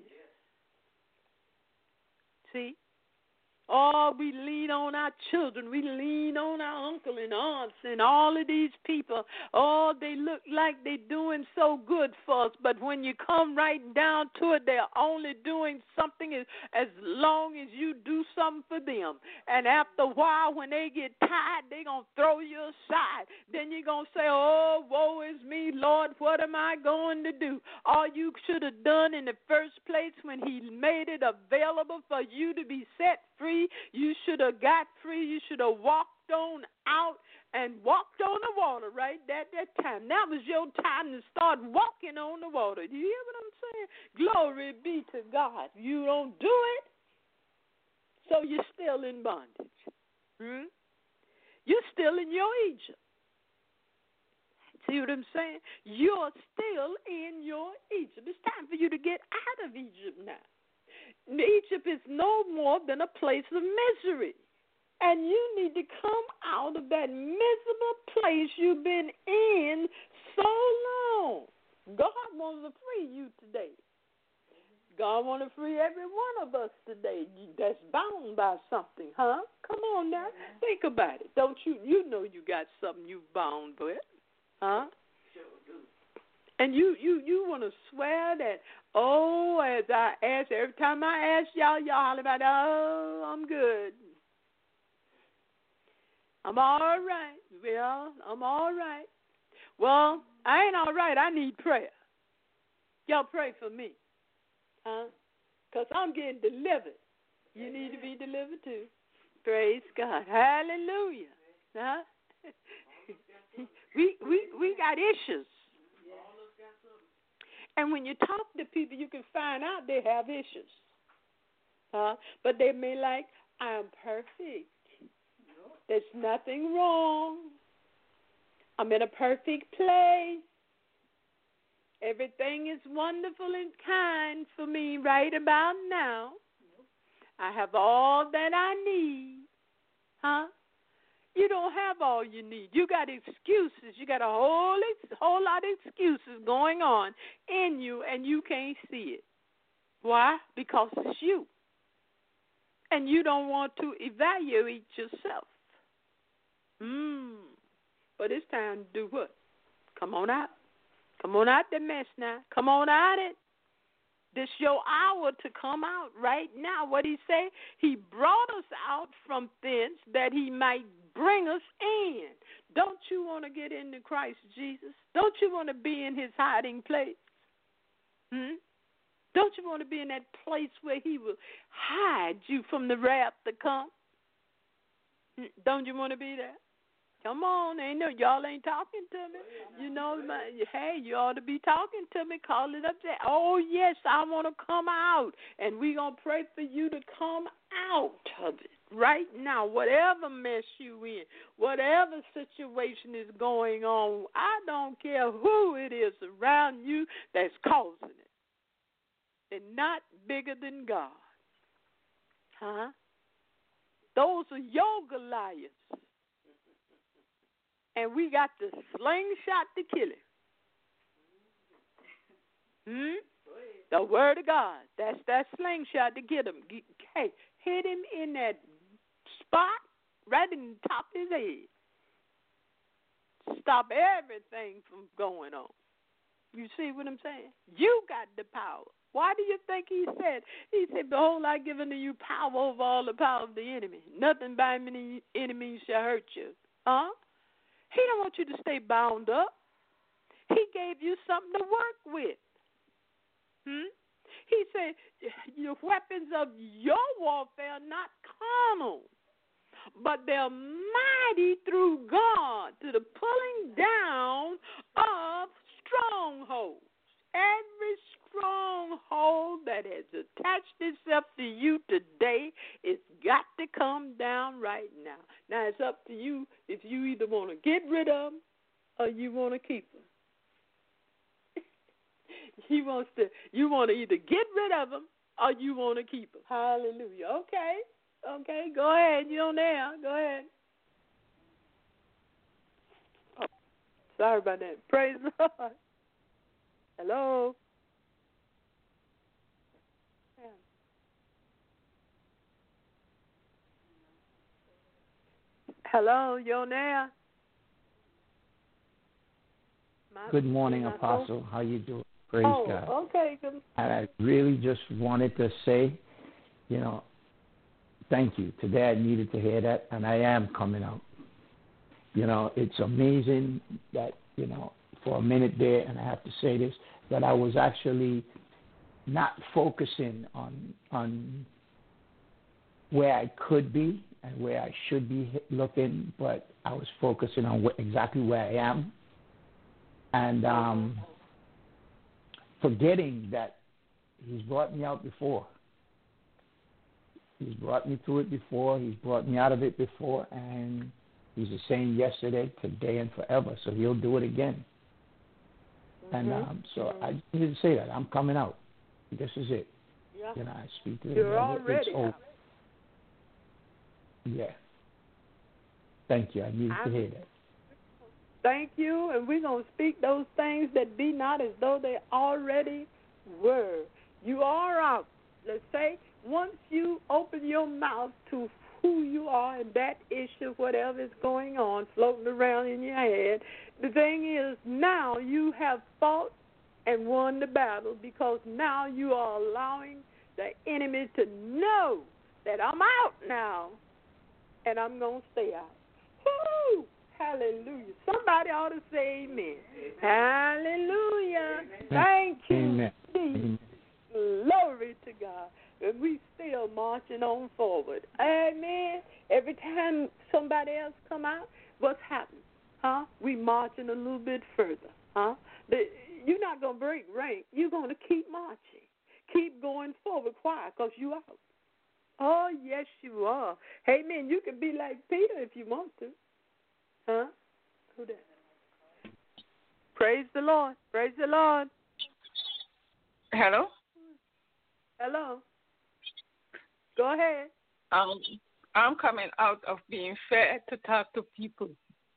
See? Oh, we lean on our children. We lean on our uncle and aunts and all of these people. Oh, they look like they're doing so good for us. But when you come right down to it, they're only doing something as, as long as you do something for them. And after a while, when they get tired, they're going to throw you aside. Then you're going to say, oh, woe is me, Lord, what am I going to do? All you should have done in the first place when he made it available for you to be set free, you should have got free. You should have walked on out and walked on the water right at that time. That was your time to start walking on the water. Do you hear what I'm saying? Glory be to God. You don't do it, so you're still in bondage. Hmm? You're still in your Egypt. See what I'm saying? You're still in your Egypt. It's time for you to get out of Egypt now. Egypt is no more than a place of misery. And you need to come out of that miserable place you've been in so long. God wants to free you today. God wants to free every one of us today that's bound by something, huh? Come on now. Think about it. Don't you? You know you got something you bound with, huh? And you, you, you want to swear that, oh, as I ask, every time I ask y'all, y'all holler about, oh, I'm good. I'm all right. Well, I'm all right. Well, I ain't all right. I need prayer. Y'all pray for me, huh? Because I'm getting delivered. You need to be delivered too. Praise God. Hallelujah. Huh? we, we, we got issues. And when you talk to people, you can find out they have issues. Huh? But they may like, I'm perfect. There's nothing wrong. I'm in a perfect place. Everything is wonderful and kind for me right about now. I have all that I need. Huh? You don't have all you need. You got excuses. You got a whole whole lot of excuses going on in you, and you can't see it. Why? Because it's you. And you don't want to evaluate yourself. Mm. But it's time to do what? Come on out. Come on out the mess now. Come on out it. This your hour to come out right now. What he say? He brought us out from thence that he might bring us in. Don't you want to get into Christ Jesus? Don't you want to be in his hiding place? Hmm? Don't you want to be in that place where he will hide you from the wrath to come? Don't you want to be there? Come on, ain't no y'all ain't talking to me. You know, my, hey, you ought to be talking to me. Call it up there. Oh yes, I want to come out, and we gonna pray for you to come out of it right now. Whatever mess you in, whatever situation is going on, I don't care who it is around you that's causing it. They're not bigger than God, huh? Those are your Goliaths. And we got the slingshot to kill him. Hmm? The word of God. That's that slingshot to get him. Hey, hit him in that spot right in the top of his head. Stop everything from going on. You see what I'm saying? You got the power. Why do you think he said? He said, behold, I give unto you power over all the power of the enemy. Nothing by many enemies shall hurt you. Huh? He don't want you to stay bound up. He gave you something to work with. Hmm? He said, your weapons of your warfare are not carnal, but they're mighty through God to the pulling down of strongholds. Every stronghold that has attached itself to you today, it's got to come down right now. Now, it's up to you if you either want to get rid of them or you want to keep them. He wants to, you want to either get rid of them or you want to keep them. Hallelujah. Okay. Okay, go ahead. You're on there. Go ahead. Oh, sorry about that. Praise the Lord. Hello. Hello, you're on there. Good morning, Apostle. How you doing? Praise oh, God. Okay. Good. And I really just wanted to say, you know, thank you. Today I needed to hear that, and I am coming out. You know, it's amazing that, you know, for a minute there, and I have to say this, that I was actually not focusing on on where I could be and where I should be looking, but I was focusing on wh- exactly where I am, and um, forgetting that He's brought me out before. He's brought me through it before. He's brought me out of it before, and He's the same yesterday, today, and forever. So He'll do it again. Mm-hmm. And um, so mm-hmm. I just needed to say that I'm coming out. This is it. Yeah. You know, I speak to the You're devil. already it's out. Yeah. Thank you. I needed I, to hear that. Thank you, and we're going to speak those things that be not as though they already were. You are out. Let's say once you open your mouth to who you are and that issue, whatever is going on, floating around in your head, the thing is now you have fought and won the battle, because now you are allowing the enemy to know that I'm out now and I'm going to stay out. Woo! Hallelujah. Somebody ought to say amen. Hallelujah. Thank you. Amen. Amen. Glory to God. And we still marching on forward. Amen. Every time somebody else come out, what's happening? Huh? We marching a little bit further. Huh? The, you're not going to break rank. You're going to keep marching. Keep going forward. Why? Because you out. Oh, yes, you are. Amen. You can be like Peter if you want to. Huh? Who that? Praise the Lord. Praise the Lord. Hello? Hello. Go ahead. Um, I'm coming out of being fed to talk to people.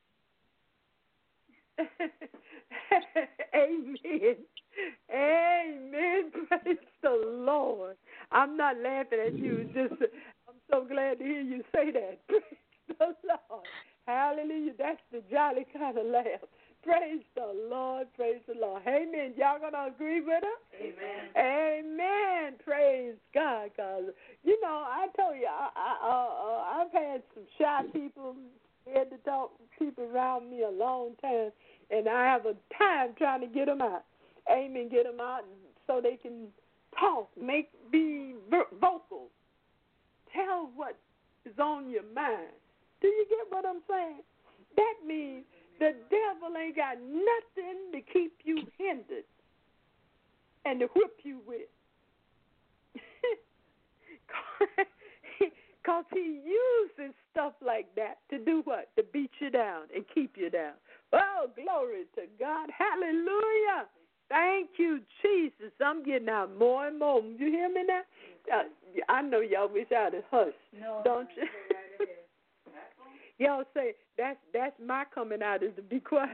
Amen. Amen. Praise the Lord. I'm not laughing at you. Just I'm so glad to hear you say that. Praise the Lord. Hallelujah. That's the jolly kind of laugh. Praise the Lord. Praise the Lord. Amen. Y'all going to agree with us? Amen. Amen. Praise God. Cause, you know, I told you, I, I, uh, uh, I've had some shy people, had to talk people around me a long time, and I have a time trying to get them out. Amen. Get them out so they can talk, make, be vocal. Tell what is on your mind. Do you get what I'm saying? That means the devil ain't got nothing to keep you hindered and to whip you with. Because he uses stuff like that to do what? To beat you down and keep you down. Oh, glory to God. Hallelujah. Thank you, Jesus. I'm getting out more and more. You hear me now? Uh, I know y'all wish I'd have hushed. No, don't you? Y'all say, that's that's my coming out is to be quiet.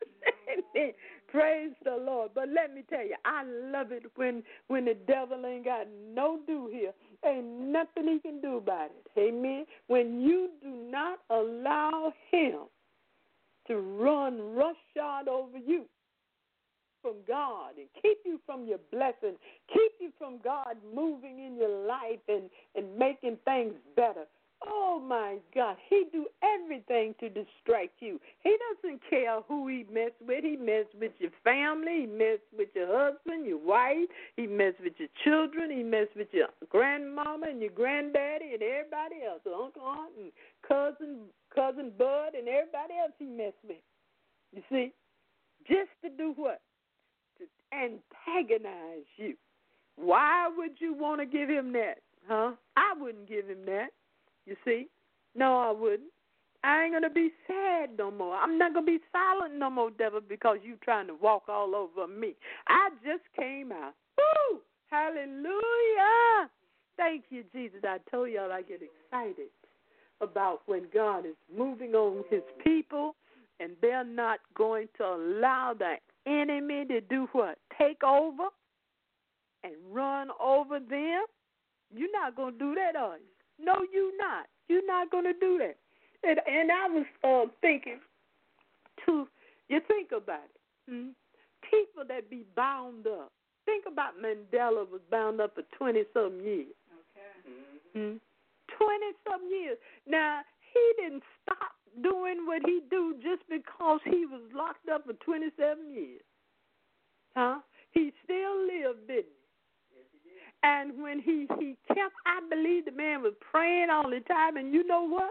Praise the Lord. But let me tell you, I love it when, when the devil ain't got no do here. Ain't nothing he can do about it. Amen. When you do not allow him to run roughshod over you from God and keep you from your blessing, keep you from God moving in your life and, and making things better. Oh, my God. He do everything to distract you. He doesn't care who he mess with. He mess with your family. He mess with your husband, your wife. He mess with your children. He mess with your grandmama and your granddaddy and everybody else, Uncle Aunt and cousin, cousin Bud and everybody else he mess with. You see? Just to do what? To antagonize you. Why would you want to give him that? Huh? I wouldn't give him that. You see? No, I wouldn't. I ain't going to be sad no more. I'm not going to be silent no more, devil, because you trying to walk all over me. I just came out. Woo! Hallelujah! Thank you, Jesus. I told y'all I get excited about when God is moving on his people, and they're not going to allow the enemy to do what? Take over and run over them? You're not going to do that, are you? No, you're not. You're not going to do that. And, and I was uh, thinking, too, you think about it. Hmm? People that be bound up. Think about Mandela was bound up for twenty-some years. Okay. Hmm? twenty-some years. Now, he didn't stop doing what he do just because he was locked up for twenty-seven years. Huh? He still lived, didn't he? And when he, he kept, I believe the man was praying all the time, and you know what?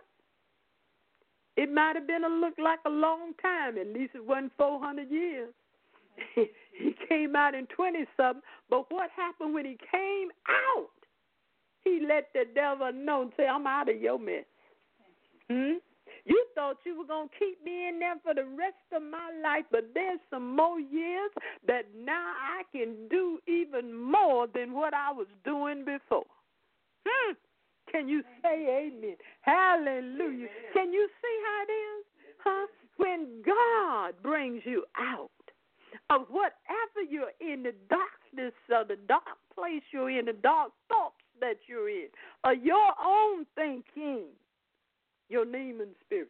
It might have been a look like a long time. At least it wasn't four hundred years. He came out in twenty-something, but what happened when he came out? He let the devil know and say, I'm out of your mess. Hmm? You thought you were going to keep me in there for the rest of my life, but there's some more years that now I can do even more than what I was doing before. Hmm. Can you say amen? Hallelujah. Amen. Can you see how it is? Huh? When God brings you out of whatever you're in, the darkness or the dark place you're in, the dark thoughts that you're in, or your own thinking, your name and spirit.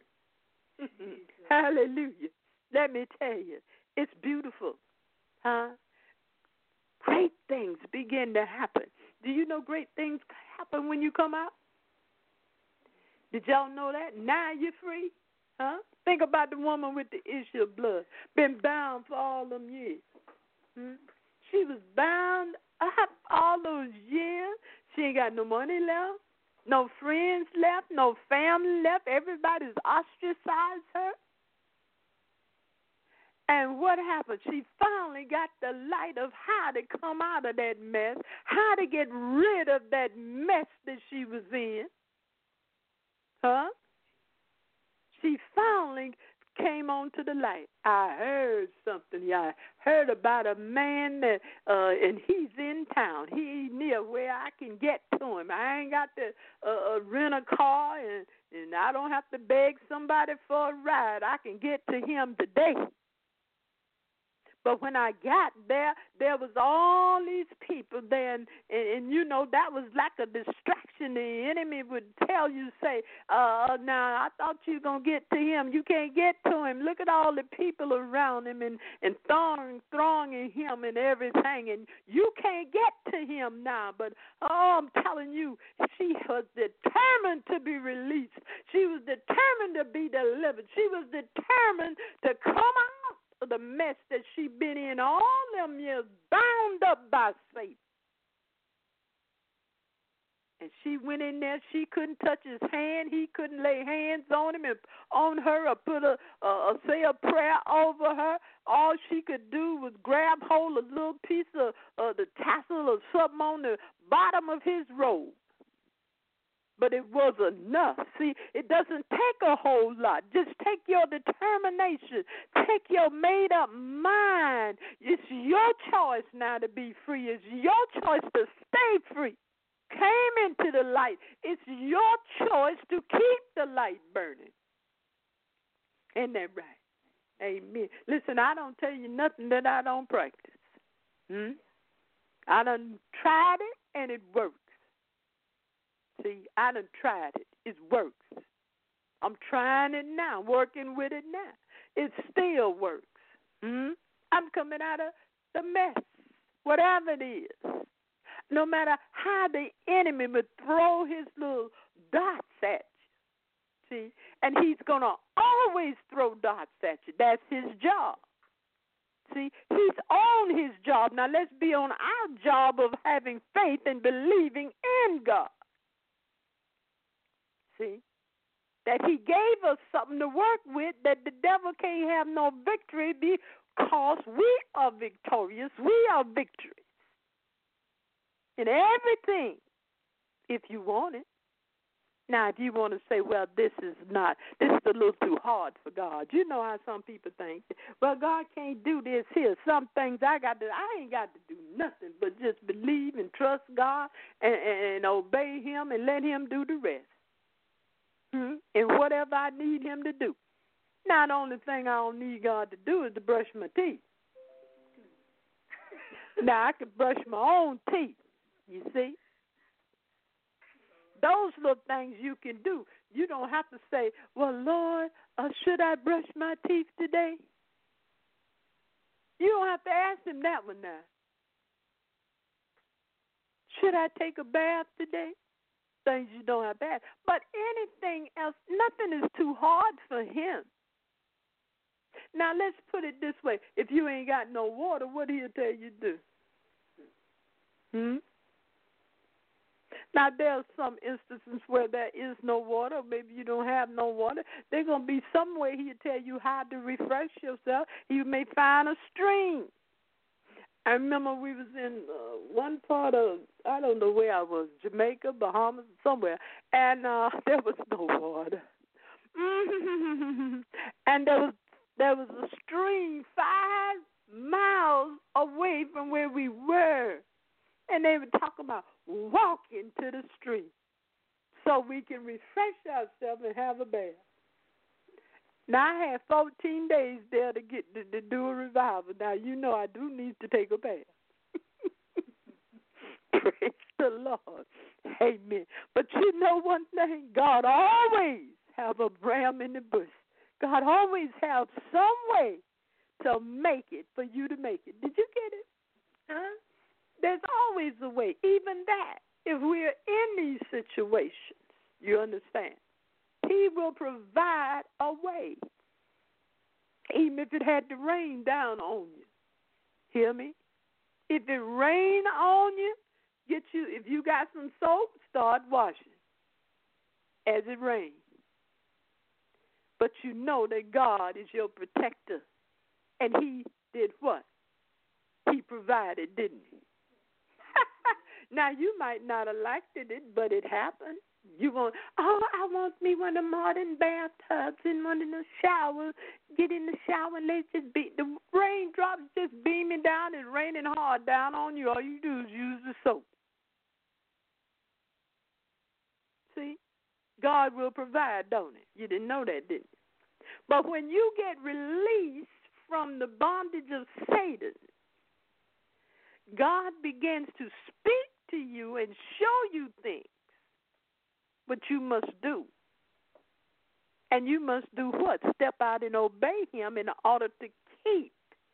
Hallelujah. Let me tell you, it's beautiful. Huh? Great things begin to happen. Do you know great things happen when you come out? Did y'all know that? Now you're free. Huh? Think about the woman with the issue of blood. Been bound for all them years. Hmm? She was bound up all those years. She ain't got no money left. No friends left, no family left. Everybody's ostracized her. And what happened? She finally got the light of how to come out of that mess, how to get rid of that mess that she was in. Huh? She finally came on to the light. I heard something. I heard about a man that, uh, and he's in town. He's near where I can get to him. I ain't got to uh, rent a car, and, and I don't have to beg somebody for a ride. I can get to him today. But when I got there, there was all these people there, and, and, and, you know, that was like a distraction. The enemy would tell you, say, uh, now, I thought you were going to get to him. You can't get to him. Look at all the people around him and, and throng, thronging him and everything, and you can't get to him now. But, oh, I'm telling you, she was determined to be released. She was determined to be delivered. She was determined to come out of the mess that she been in all them years, bound up by Satan. And she went in there. She couldn't touch his hand. He couldn't lay hands on him and on her or put a uh, or say a prayer over her. All she could do was grab hold of a little piece of uh, the tassel or something on the bottom of his robe. But it was enough. See, it doesn't take a whole lot. Just take your determination. Take your made-up mind. It's your choice now to be free. It's your choice to stay free. Came into the light. It's your choice to keep the light burning. Ain't that right? Amen. Listen, I don't tell you nothing that I don't practice. Hmm? I done tried it, and it works. See, I done tried it. It works. I'm trying it now, working with it now. It still works. Hmm? I'm coming out of the mess, whatever it is. No matter how the enemy would throw his little dots at you. See? And he's going to always throw dots at you. That's his job. See? He's on his job. Now let's be on our job of having faith and believing in God. See? That he gave us something to work with, that the devil can't have no victory because we are victorious. We are victorious. In everything, if you want it. Now, if you want to say, well, this is not, this is a little too hard for God. You know how some people think, well, God can't do this here. Some things I got to, I ain't got to do nothing but just believe and trust God and, and, and obey him and let him do the rest. Hmm? And whatever I need him to do. Now, the only thing I don't need God to do is to brush my teeth. Now, I can brush my own teeth. You see? Those little things you can do. You don't have to say, well, Lord, uh, should I brush my teeth today? You don't have to ask him that one now. Should I take a bath today? Things you don't have to ask. But anything else, nothing is too hard for him. Now, let's put it this way. If you ain't got no water, what do he tell you to do? Hmm? Now, there are some instances where there is no water. Maybe you don't have no water. There's going to be some way he'll tell you how to refresh yourself. You may find a stream. I remember we was in uh, one part of, I don't know where I was, Jamaica, Bahamas, somewhere, and uh, there was no water. And there was there was a stream five miles away from where we were. And they were talking about walking to the stream so we can refresh ourselves and have a bath. Now, I had fourteen days there to get to, to do a revival. Now, you know I do need to take a bath. Praise the Lord. Amen. But you know one thing? God always have a ram in the bush. God always have some way to make it for you to make it. Did you get it? Huh? There's always a way. Even that, if we're in these situations, you understand, he will provide a way. Even if it had to rain down on you. Hear me? If it rain on you, get you, if you got some soap, start washing as it rains. But you know that God is your protector. And he did what? He provided, didn't he? Now, you might not have liked it, but it happened. You want, oh, I want me one of the modern bathtubs and one of the showers. Get in the shower and let it just be. The raindrops just beaming down and raining hard down on you. All you do is use the soap. See? God will provide, don't it? You didn't know that, didn't you? But when you get released from the bondage of Satan, God begins to speak to you and show you things what you must do. And you must do what? Step out and obey him in order to keep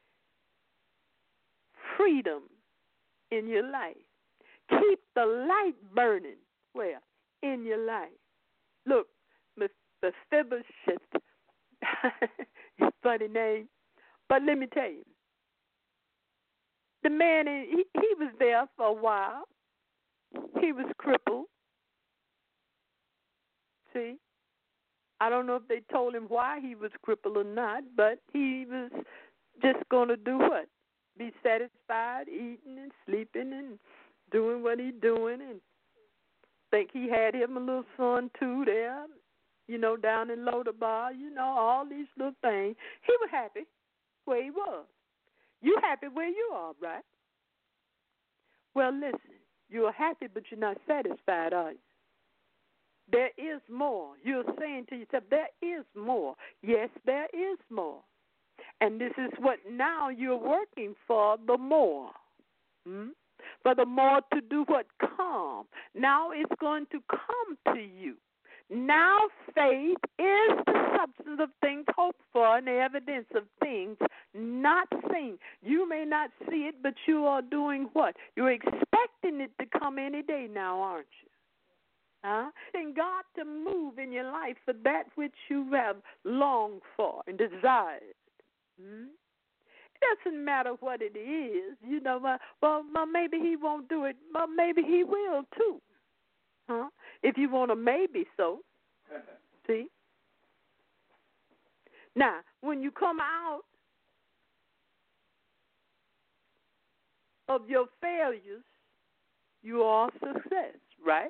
freedom in your life. Keep the light burning. Where? In your life. Look, Mephibosheth, funny name, but let me tell you, the man, he, he was there for a while. He was crippled. See? I don't know if they told him why he was crippled or not, but he was just going to do what? Be satisfied, eating and sleeping and doing what he's doing, and think he had him a little son too there, you know, down in Lodabar, you know, all these little things. He was happy where he was. You happy where you are, right? Well, listen, you're happy, but you're not satisfied, are you? There is more. You're saying to yourself, there is more. Yes, there is more. And this is what now you're working for, the more. Hmm? For the more to do what? Come. Now it's going to come to you. Now faith is the substance of things hoped for and the evidence of things not seen. You may not see it, but you are doing what? You're expecting it to come any day now, aren't you? Huh? And God to move in your life for that which you have longed for and desired. Hmm? It doesn't matter what it is. You know, well, well, well, maybe he won't do it. Well, maybe he will too. Huh? If you want a maybe so. See? Now, when you come out of your failures, you are success, right?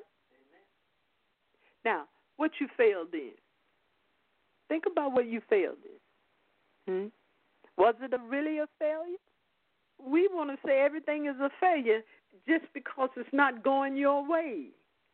Now, what you failed in. Think about what you failed in. Hmm? Was it a really a failure? We want to say everything is a failure just because it's not going your way.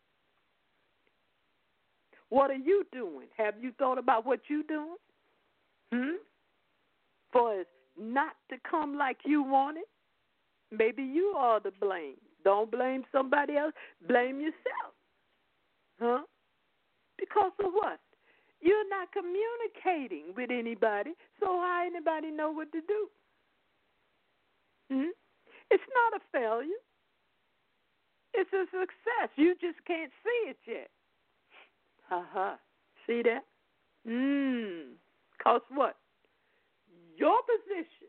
What are you doing? Have you thought about what you're doing? Hmm? For it not to come like you want it? Maybe you are to blame. Don't blame somebody else. Blame yourself. Huh? Because of what? You're not communicating with anybody, so how anybody know what to do? Hmm? It's not a failure. It's a success. You just can't see it yet. Uh-huh. See that? Mmm. Because what? Your position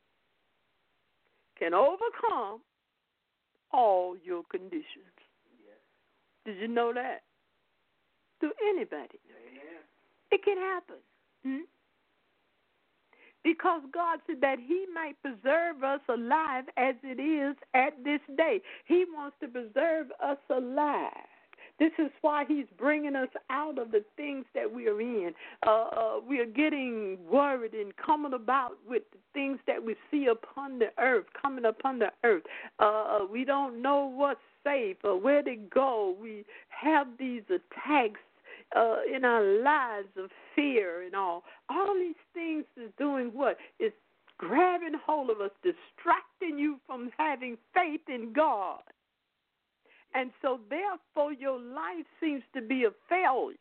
can overcome all your conditions. Yes. Did you know that? To anybody. Amen. It can happen. Hmm? Because God said that he might preserve us alive as it is at this day. He wants to preserve us alive. This is why he's bringing us out of the things that we are in. Uh, uh, we are getting worried and coming about with the things that we see upon the earth, coming upon the earth. Uh, we don't know what's safe or where to go. We have these attacks uh, in our lives of fear and all. All these things is doing what? It's grabbing hold of us, distracting you from having faith in God. And so, therefore, your life seems to be a failure.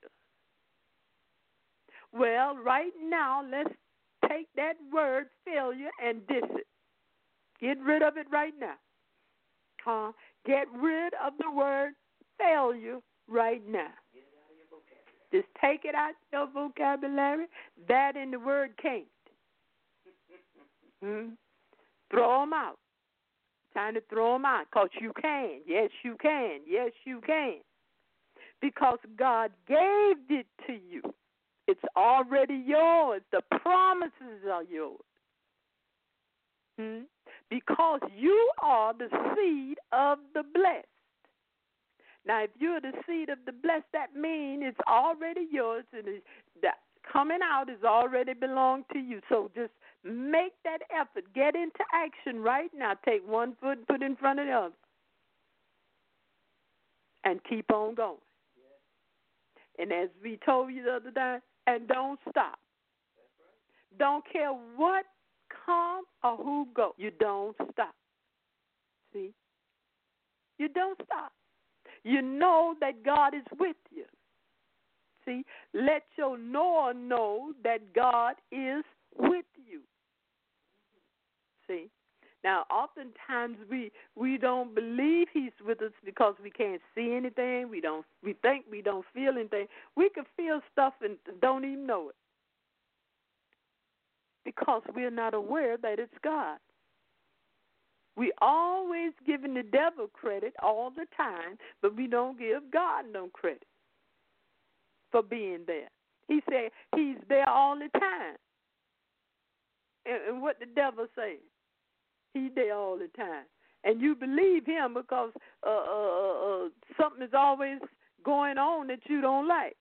Well, right now, let's take that word failure and diss it. Get rid of it right now. Huh? Get rid of the word failure right now. Get it out of your vocabulary. Just take it out of your vocabulary. That and the word can't. hmm? Throw them out. Time to throw them out because you can. Yes, you can. Yes, you can. Because God gave it to you. It's already yours. The promises are yours. Hmm? Because you are the seed of the blessed. Now, if you're the seed of the blessed, that means it's already yours, and it's, that coming out is already belong to you. So just make that effort. Get into action right now. Take one foot and put in front of the other. And keep on going. Yes. And as we told you the other day, and don't stop. That's right. Don't care what come or who go. You don't stop. See? You don't stop. You know that God is with you. See? Let your knower know that God is with you. See? Now, oftentimes we we don't believe he's with us because we can't see anything. We don't. We think we don't feel anything. We can feel stuff and don't even know it because we're not aware that it's God. We always giving the devil credit all the time, but we don't give God no credit for being there. He said he's there all the time. And, and what the devil say? He's there all the time. And you believe him because uh, uh, uh, something is always going on that you don't like.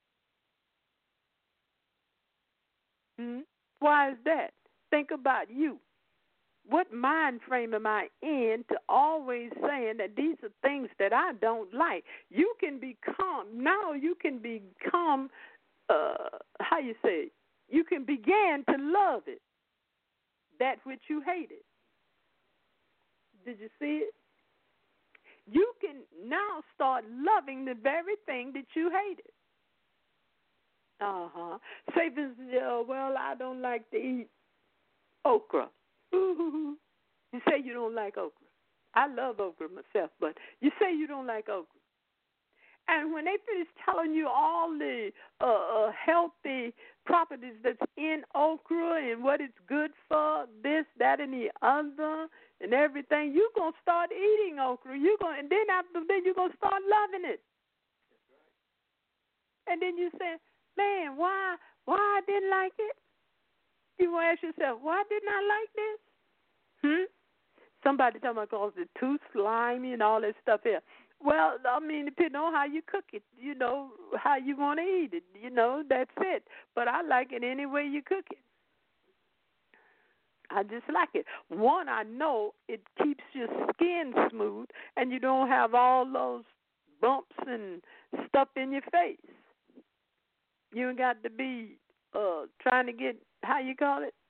Hmm? Why is that? Think about you. What mind frame am I in to always saying that these are things that I don't like? You can become, now you can become, uh, how you say it? You can begin to love it, that which you hated. Did you see it? You can now start loving the very thing that you hated. Uh-huh. Say, uh, well, I don't like to eat okra. Ooh. You say you don't like okra. I love okra myself, but you say you don't like okra. And when they finish telling you all the uh, uh, healthy properties that's in okra and what it's good for, this, that, and the other, and everything, you're going to start eating okra. You're going, and then after then you're going to start loving it. And then you say, man, why, why I didn't like it? You want to ask yourself, why didn't I like this? Hmm? Somebody tell me because it's too slimy and all that stuff here. Well, I mean, depending on how you cook it, you know, how you want to eat it, you know, that's it. But I like it any way you cook it. I just like it. One, I know it keeps your skin smooth and you don't have all those bumps and stuff in your face. You ain't got to be uh, trying to get, how you call it?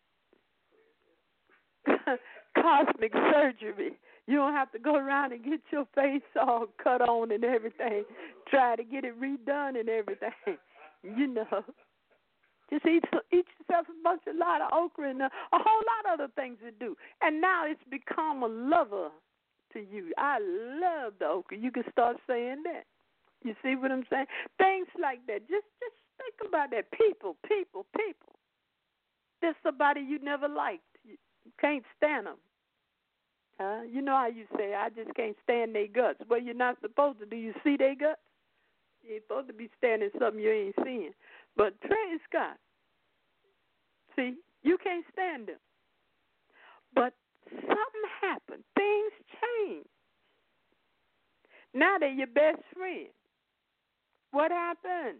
Cosmic surgery. You don't have to go around and get your face all cut on and everything. Try to get it redone and everything. You know. Just eat, eat yourself a bunch of lot of okra and a, a whole lot of other things to do. And now it's become a lover to you. I love the okra. You can start saying that. You see what I'm saying? Things like that. Just, just think about that. People, people, people. There's somebody you never liked. You can't stand them. Huh? You know how you say, I just can't stand their guts. Well, you're not supposed to. Do you see their guts? You're supposed to be standing something you ain't seeing. But praise God. See, you can't stand them. But something happened. Things changed. Now they're your best friend. What happened?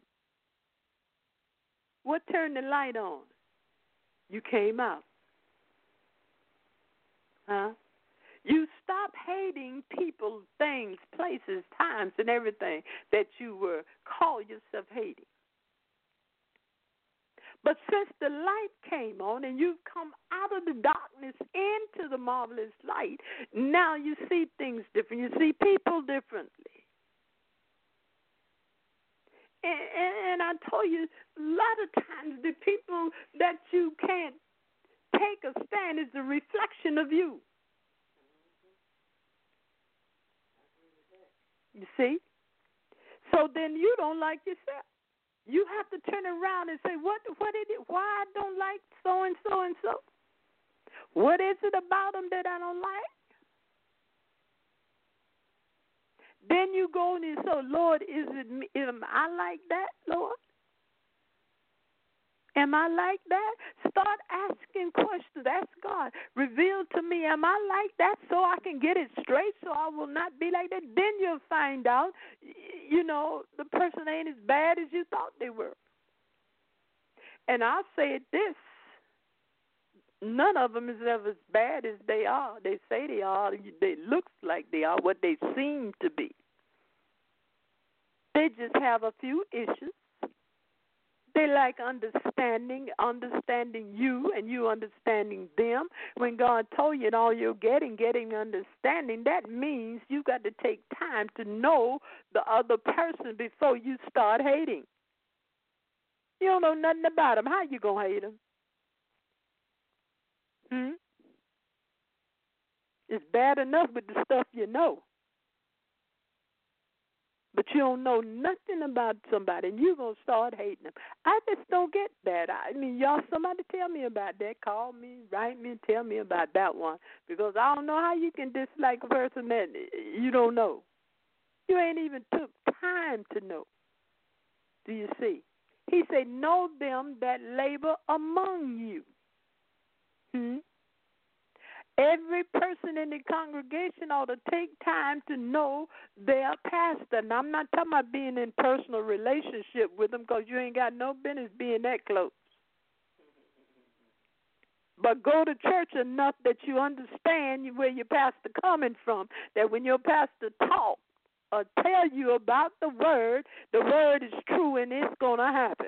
What turned the light on? You came out. Huh? You stop hating people, things, places, times, and everything that you were call yourself hating. But since the light came on and you've come out of the darkness into the marvelous light, now you see things different. You see people differently. And, and, and I told you, a lot of times the people that you can't take a stand is a reflection of you. You see? So then you don't like yourself. You have to turn around and say, what what is it? Why I don't like so and so and so? What is it about them that I don't like? Then you go and you say, Lord, is it me? Am I like that, Lord? Am I like that? Start asking questions. Ask God. Reveal to me, am I like that so I can get it straight so I will not be like that? Then you'll find out, you know, the person ain't as bad as you thought they were. And I'll say it this. None of them is ever as bad as they are. They say they are. They look like they are what they seem to be. They just have a few issues. They like understanding, understanding you and you understanding them. When God told you and all you're getting, getting understanding, that means you got to take time to know the other person before you start hating. You don't know nothing about them. How you going to hate them? Hmm? It's bad enough with the stuff you know. But you don't know nothing about somebody, and you're going to start hating them. I just don't get that. I mean, y'all, somebody tell me about that. Call me, write me, and tell me about that one. Because I don't know how you can dislike a person that you don't know. You ain't even took time to know. Do you see? He said, know them that labor among you. Hmm? Every person in the congregation ought to take time to know their pastor. And I'm not talking about being in personal relationship with them, because you ain't got no business being that close. But go to church enough that you understand where your pastor coming from, that when your pastor talk or tell you about the word, the word is true and it's going to happen.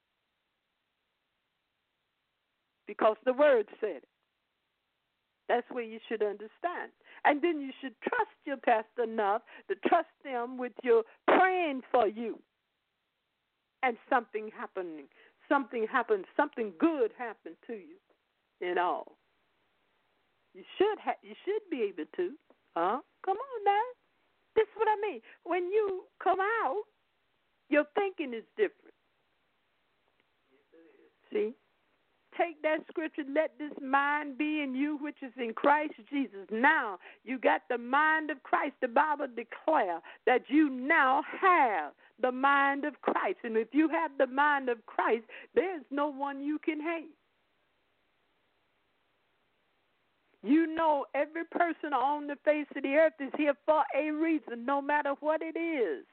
Because the word said it. That's where you should understand. And then you should trust your pastor enough to trust them with your praying for you. And something happening, something happened, something good happened to you in all. You should ha- you should be able to. Huh? Come on now. This is what I mean. When you come out, your thinking is different. See? Take that scripture, let this mind be in you which is in Christ Jesus. Now, you got the mind of Christ. The Bible declares that you now have the mind of Christ. And if you have the mind of Christ, there's no one you can hate. You know every person on the face of the earth is here for a reason, no matter what it is.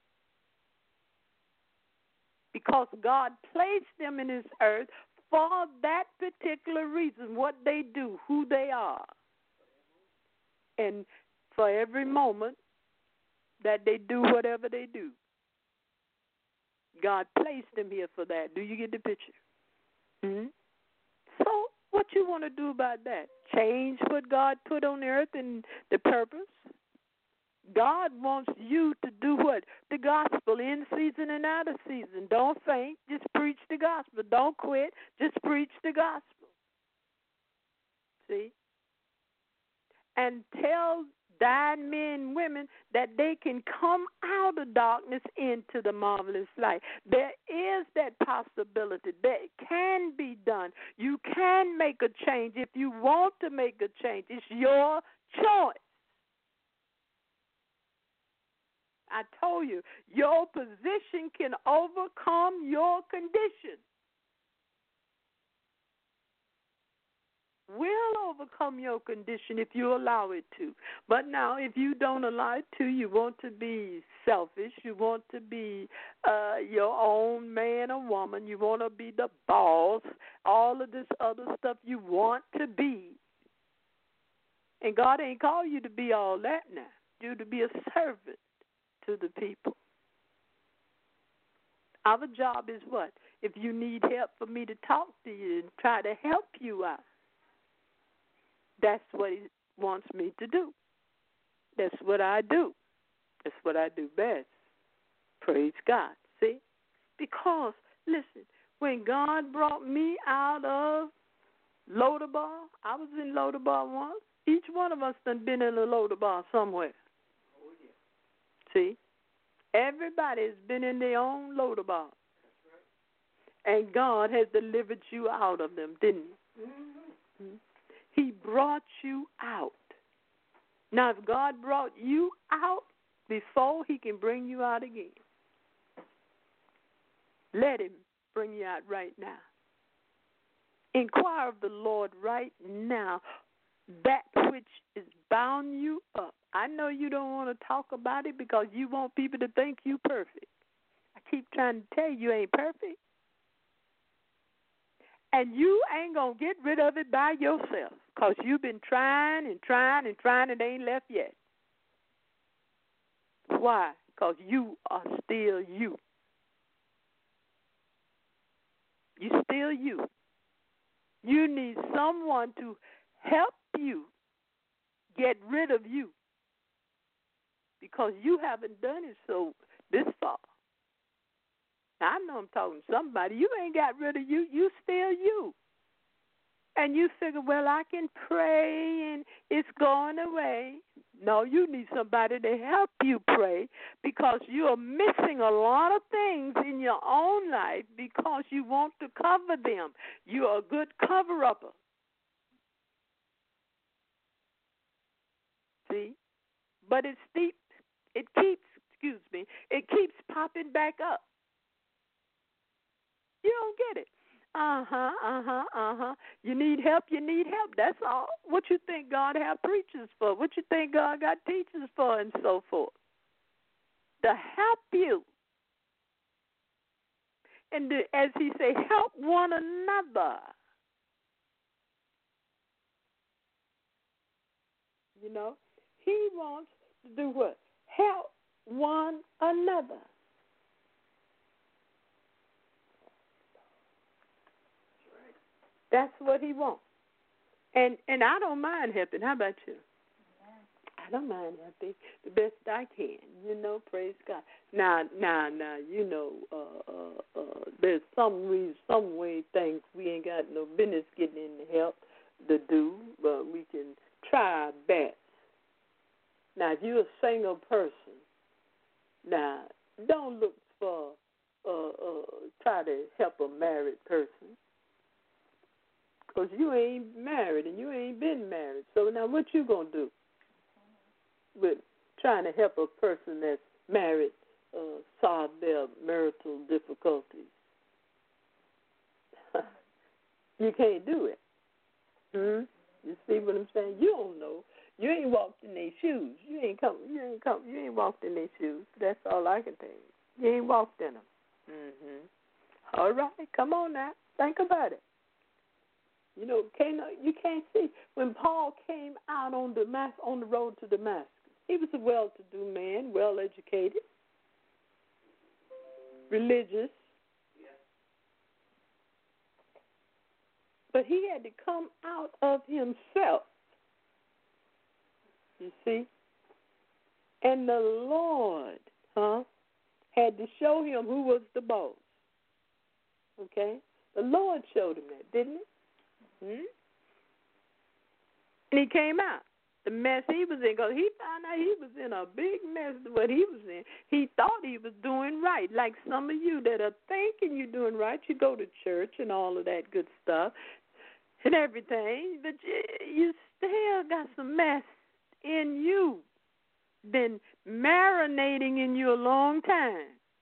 Because God placed them in this earth for that particular reason, what they do, who they are. And for every moment that they do whatever they do, God placed them here for that. Do you get the picture? Mm-hmm. So what you want to do about that? Change what God put on the earth and the purpose? God wants you to do what? The gospel in season and out of season. Don't faint. Just preach the gospel. Don't quit. Just preach the gospel. See? And tell dying men and women that they can come out of darkness into the marvelous light. There is that possibility. That can be done. You can make a change if you want to make a change. It's your choice. I told you, your position can overcome your condition. Will overcome your condition if you allow it to. But now, if you don't allow it to, you want to be selfish, you want to be uh, your own man or woman, you want to be the boss, all of this other stuff you want to be. And God ain't called you to be all that now. You to be a servant to the people. Our job is what? If you need help for me to talk to you and try to help you out, that's what he wants me to do. That's what I do. That's what I do best. Praise God. See? Because, listen, when God brought me out of Lodabar, I was in Lodabar once. Each one of us done been in a Lodabar somewhere. See? Everybody has been in their own Lodabar. And God has delivered you out of them, didn't he? Mm-hmm. He brought you out. Now, if God brought you out before, he can bring you out again. Let him bring you out right now. Inquire of the Lord right now that which is bound you up. I know you don't want to talk about it because you want people to think you perfect. I keep trying to tell you you ain't perfect. And you ain't going to get rid of it by yourself because you've been trying and trying and trying and ain't left yet. Why? Because you are still you. You still you. You need someone to help you get rid of you because you haven't done it so this far. Now, I know I'm talking to somebody. You ain't got rid of you. You still you. And you figure, well, I can pray and it's going away. No, you need somebody to help you pray because you are missing a lot of things in your own life because you want to cover them. You are a good cover-upper. See? But it's deep. It keeps, excuse me, it keeps popping back up. Uh-huh, uh-huh, uh-huh. You need help, you need help. That's all. What you think God have preachers for? What you think God got teachers for and so forth? To help you. And to, as he say, help one another. You know, he wants to do what? Help one another. That's what he wants. And and I don't mind helping. How about you? I don't mind helping the best I can. You know, praise God. Now, now, now, you know, uh, uh, uh, there's some reason, some way things we ain't got no business getting in the help to do, but we can try our best. Now, if you're a single person, now, don't look for, uh, uh, try to help a married person. Because you ain't married and you ain't been married. So now what you going to do with trying to help a person that's married uh, solve their marital difficulties? You can't do it. Hmm? You see what I'm saying? You don't know. You ain't walked in their shoes. You ain't come. You ain't come. You ain't walked in their shoes. That's all I can tell you. You ain't walked in them. Mm-hmm. All right, come on now. Think about it. You know, can't, you can't see. When Paul came out on Damas, on the road to Damascus, he was a well-to-do man, well-educated, religious. But he had to come out of himself, you see. And the Lord, huh, had to show him who was the boss. Okay? The Lord showed him that, didn't he? Hmm? And he came out. The mess he was in, because he found out he was in a big mess what he was in. He thought he was doing right, like some of you that are thinking you're doing right. You go to church and all of that good stuff and everything, but you, you still got some mess in you, been marinating in you a long time.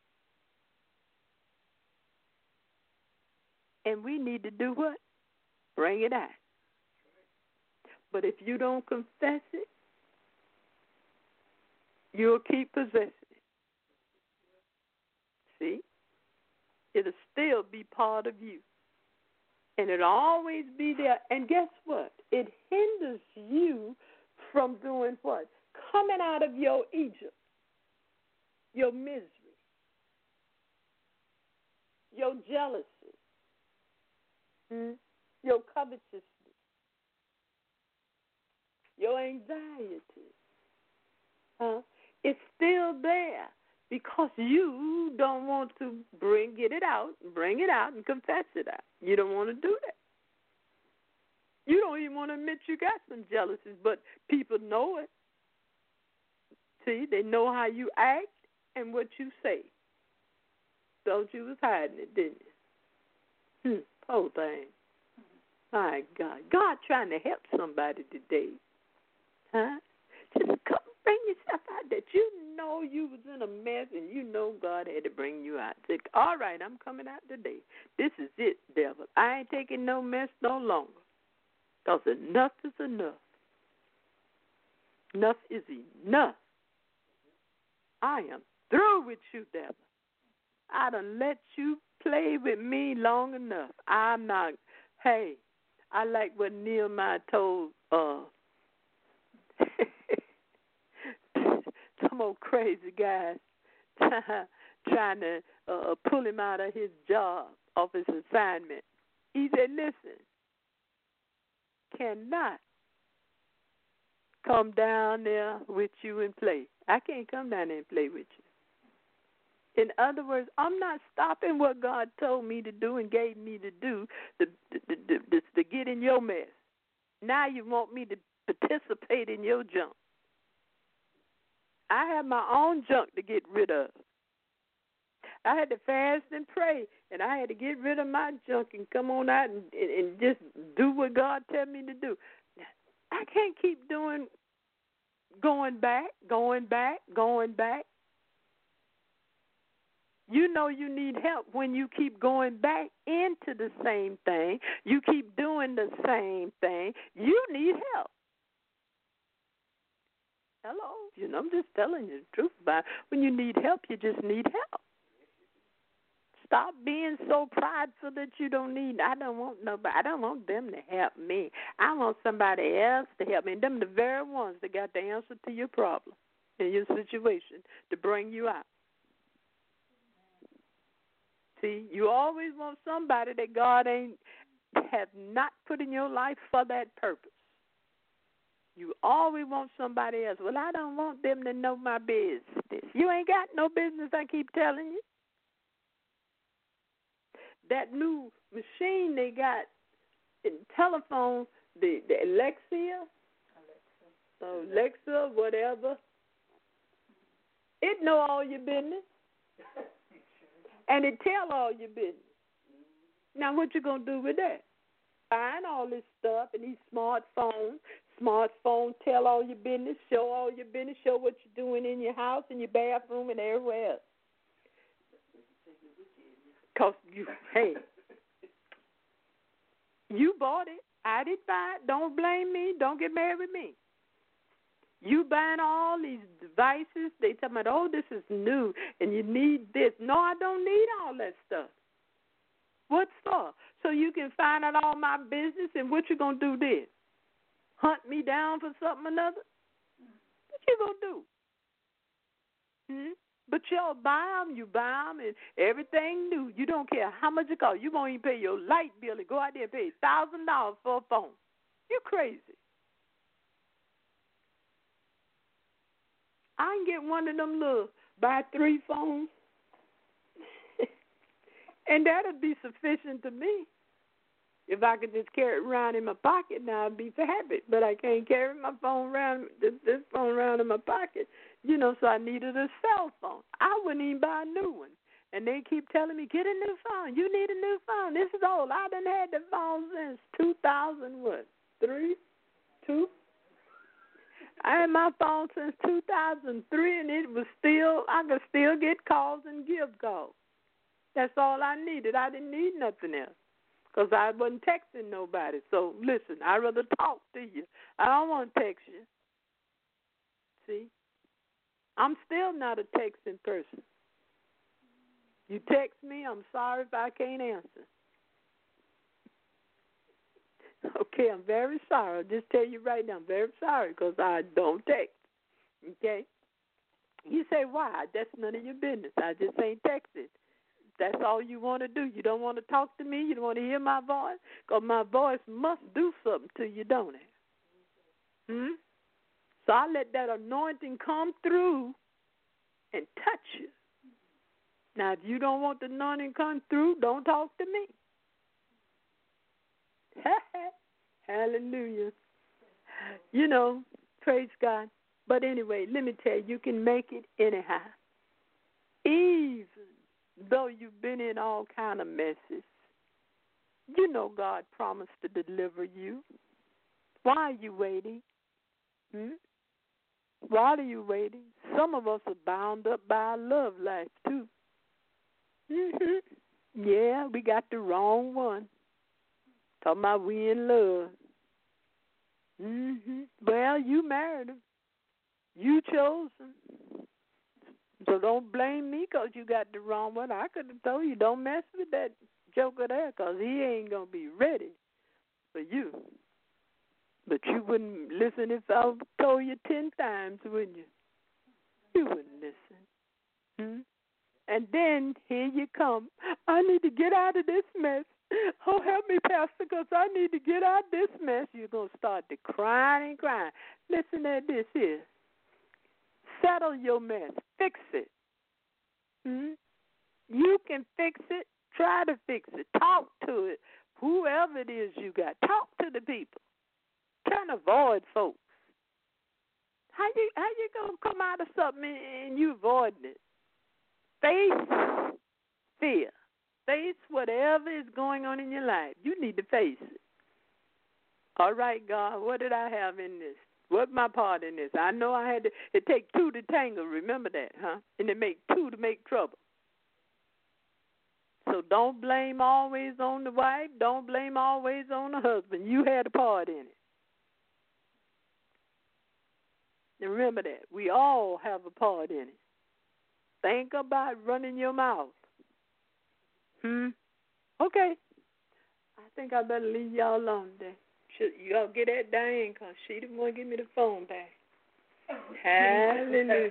And we need to do what? Bring it out. But if you don't confess it, you'll keep possessing it. See? It'll still be part of you. And it'll always be there. And guess what? It hinders you from doing what? Coming out of your Egypt, your misery, your jealousy, hmm? your covetousness, your anxiety. Huh? It's still there because you don't want to bring get it out, bring it out and confess it out. You don't want to do that. You don't even want to admit you got some jealousies, but people know it. See, they know how you act and what you say. Thought you was hiding it, didn't you? Hmm, poor thing. My God. God trying to help somebody today. Huh? Just come bring yourself out that you know you was in a mess and you know God had to bring you out. Say, all right, I'm coming out today. This is it, devil. I ain't taking no mess no longer. Because enough is enough. Enough is enough. I am through with you, devil. I done let you play with me long enough. I'm not, hey, I like what Nehemiah told uh, some old crazy guys trying to uh, pull him out of his job, off his assignment. He said, listen, cannot come down there with you and play. I can't come down there and play with you. In other words, I'm not stopping what God told me to do and gave me to do to, to, to, to, to get in your mess. Now you want me to participate in your junk. I have my own junk to get rid of. I had to fast and pray, and I had to get rid of my junk and come on out and, and, and just do what God tell me to do. I can't keep doing, going back, going back, going back. You know you need help when you keep going back into the same thing. You keep doing the same thing. You need help. Hello? You know, I'm just telling you the truth about it. When you need help, you just need help. Stop being so prideful that you don't need. I don't want nobody. I don't want them to help me. I want somebody else to help me. And them the very ones that got the answer to your problem and your situation to bring you out. See, you always want somebody that God ain't have not put in your life for that purpose. You always want somebody else. Well, I don't want them to know my business. You ain't got no business, I keep telling you. That new machine they got in telephone, the, the Alexia, Alexa. Alexa, whatever, it know all your business. And it tell all your business. Now, what you going to do with that? Find all this stuff and these smartphones. Smartphone tell all your business, show all your business, show what you're doing in your house, in your bathroom, and everywhere else. Because, you, hey, you bought it. I didn't buy it. Don't blame me. Don't get mad with me. You buying all these devices, they tell me, oh, this is new, and you need this. No, I don't need all that stuff. What for? So you can find out all my business, and what you going to do then? Hunt me down for something or another? What you going to do? Hmm? But y'all buy them, you buy them, and everything new. You don't care how much it costs. You won't even pay your light bill and go out there and pay one thousand dollars for a phone. You crazy. I can get one of them little, buy three phones, and that would be sufficient to me. If I could just carry it around in my pocket, now I'd be happy. But I can't carry my phone around, this, this phone around in my pocket, you know, so I needed a cell phone. I wouldn't even buy a new one. And they keep telling me, get a new phone. You need a new phone. This is old. I done had the phone since two thousand, what, three, two? I had my phone since two thousand three, and it was still, I could still get calls and give calls. That's all I needed. I didn't need nothing else because I wasn't texting nobody. So, listen, I'd rather talk to you. I don't want to text you. See? I'm still not a texting person. You text me, I'm sorry if I can't answer. Okay, I'm very sorry. I'll just tell you right now, I'm very sorry because I don't text. Okay? You say, why? That's none of your business. I just ain't texting. That's all you want to do. You don't want to talk to me. You don't want to hear my voice because my voice must do something to you, don't it? Hmm? So I let that anointing come through and touch you. Now, if you don't want the anointing come through, don't talk to me. Hallelujah. You know, praise God. But anyway, let me tell you, you can make it anyhow. Even though you've been in all kind of messes, you know God promised to deliver you. Why are you waiting? Hmm? Why are you waiting? Some of us are bound up by our love life, too. Mm-hmm. Yeah, we got the wrong one. Talking about we in love. Mm-hmm. Well, you married him. You chose him. So don't blame me because you got the wrong one. I could have told you, don't mess with that joker there because he ain't going to be ready for you. But you wouldn't listen if I told you ten times, wouldn't you? You wouldn't listen. Hmm? And then here you come. I need to get out of this mess. Oh, help me, Pastor, because I need to get out of this mess. You're going to start to crying and crying. Listen at this here. Settle your mess. Fix it. Hmm? You can fix it. Try to fix it. Talk to it. Whoever it is you got, talk to the people. Try to avoid folks. How you how you gonna come out of something and you avoiding it? Face fear. Face whatever is going on in your life. You need to face it. All right, God, what did I have in this? What's my part in this? I know I had to. It take two to tangle. Remember that, huh? And it make two to make trouble. So don't blame always on the wife. Don't blame always on the husband. You had a part in it. And remember that. We all have a part in it. Think about running your mouth. Hmm? Okay. I think I better leave y'all alone today. Should y'all get that Diane, because she didn't want to give me the phone back. Oh, hallelujah.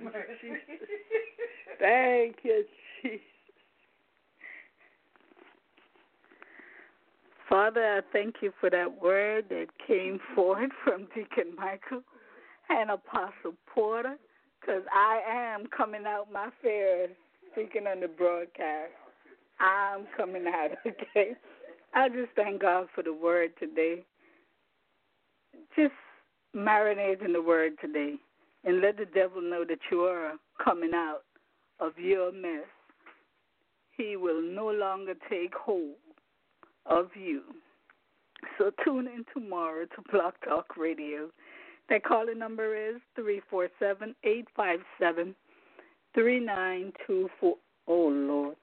Thank you, Jesus. Father, I thank you for that word that came forth from Deacon Michael and Apostle Porter, because I am coming out my fair, speaking on the broadcast. I'm coming out, okay? I just thank God for the word today. Just marinate in the word today and let the devil know that you are coming out of your mess. He will no longer take hold of you. So tune in tomorrow to Blog Talk Radio. That calling number is three four seven, eight five seven, three nine two four. Oh, Lord.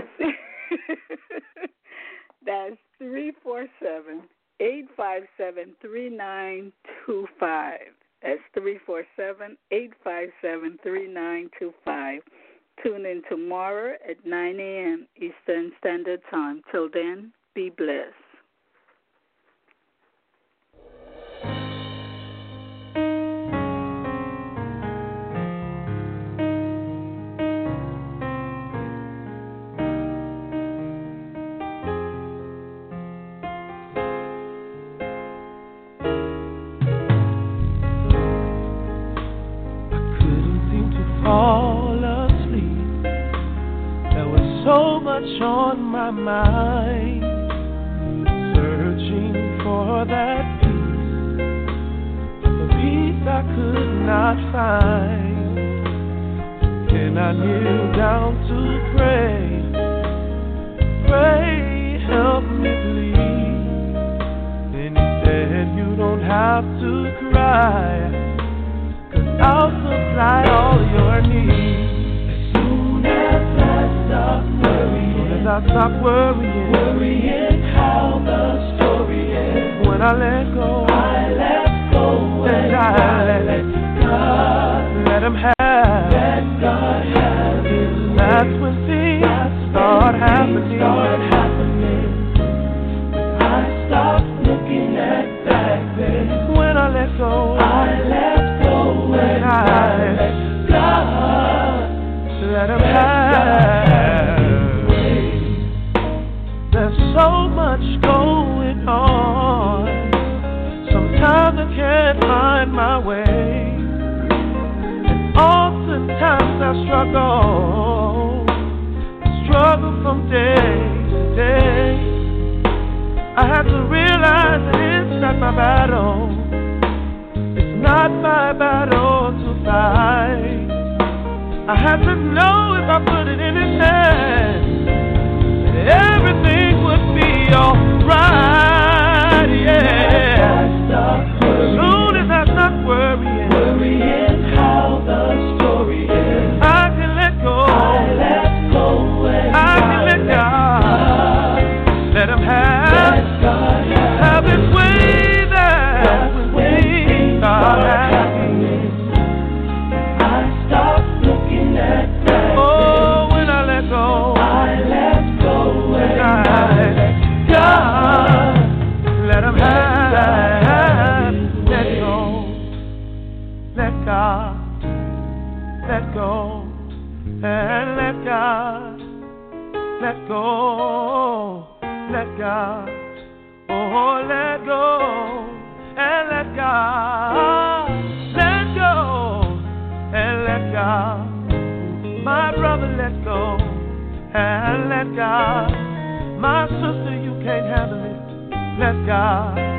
That's three four seven, eight five seven, three nine two five. That's three four seven, eight five seven, three nine two five. Tune in tomorrow at nine a.m. Eastern Standard Time. Till then, be blessed. Fall asleep. There was so much on my mind, searching for that peace, the peace I could not find. Then I kneel down to pray, pray, help me please. Then he said, you don't have to cry, I'll supply all your needs. As soon as I stop worrying, as I stop worrying, worrying how the story ends. When I let go, I let go, and I let, let God, let Him have, let God have it. That's when things That's start when happening. Things start happening. I stop looking at back then. When I let go, I let and I let God, let Him have. There's so much going on. Sometimes I can't find my way, and oftentimes I struggle, struggle from day to day. I have to realize that it's not my battle. Not my battle to fight. I have to know if I put it in His hands, everything would be alright. Yeah. As soon as I stop worrying, worrying how the story ends, I can let go. I let go. And I can let God. God. Let Him have. Let God have, have His way there. Start happening. I stop looking at that. Oh, when I let go, I let go, and I let God, let Him have. Let go, let God, let go, and let God, let go, let God, oh, let go. And let God, let go, and let God, my brother, let go, and let God, my sister, you can't handle it, let God.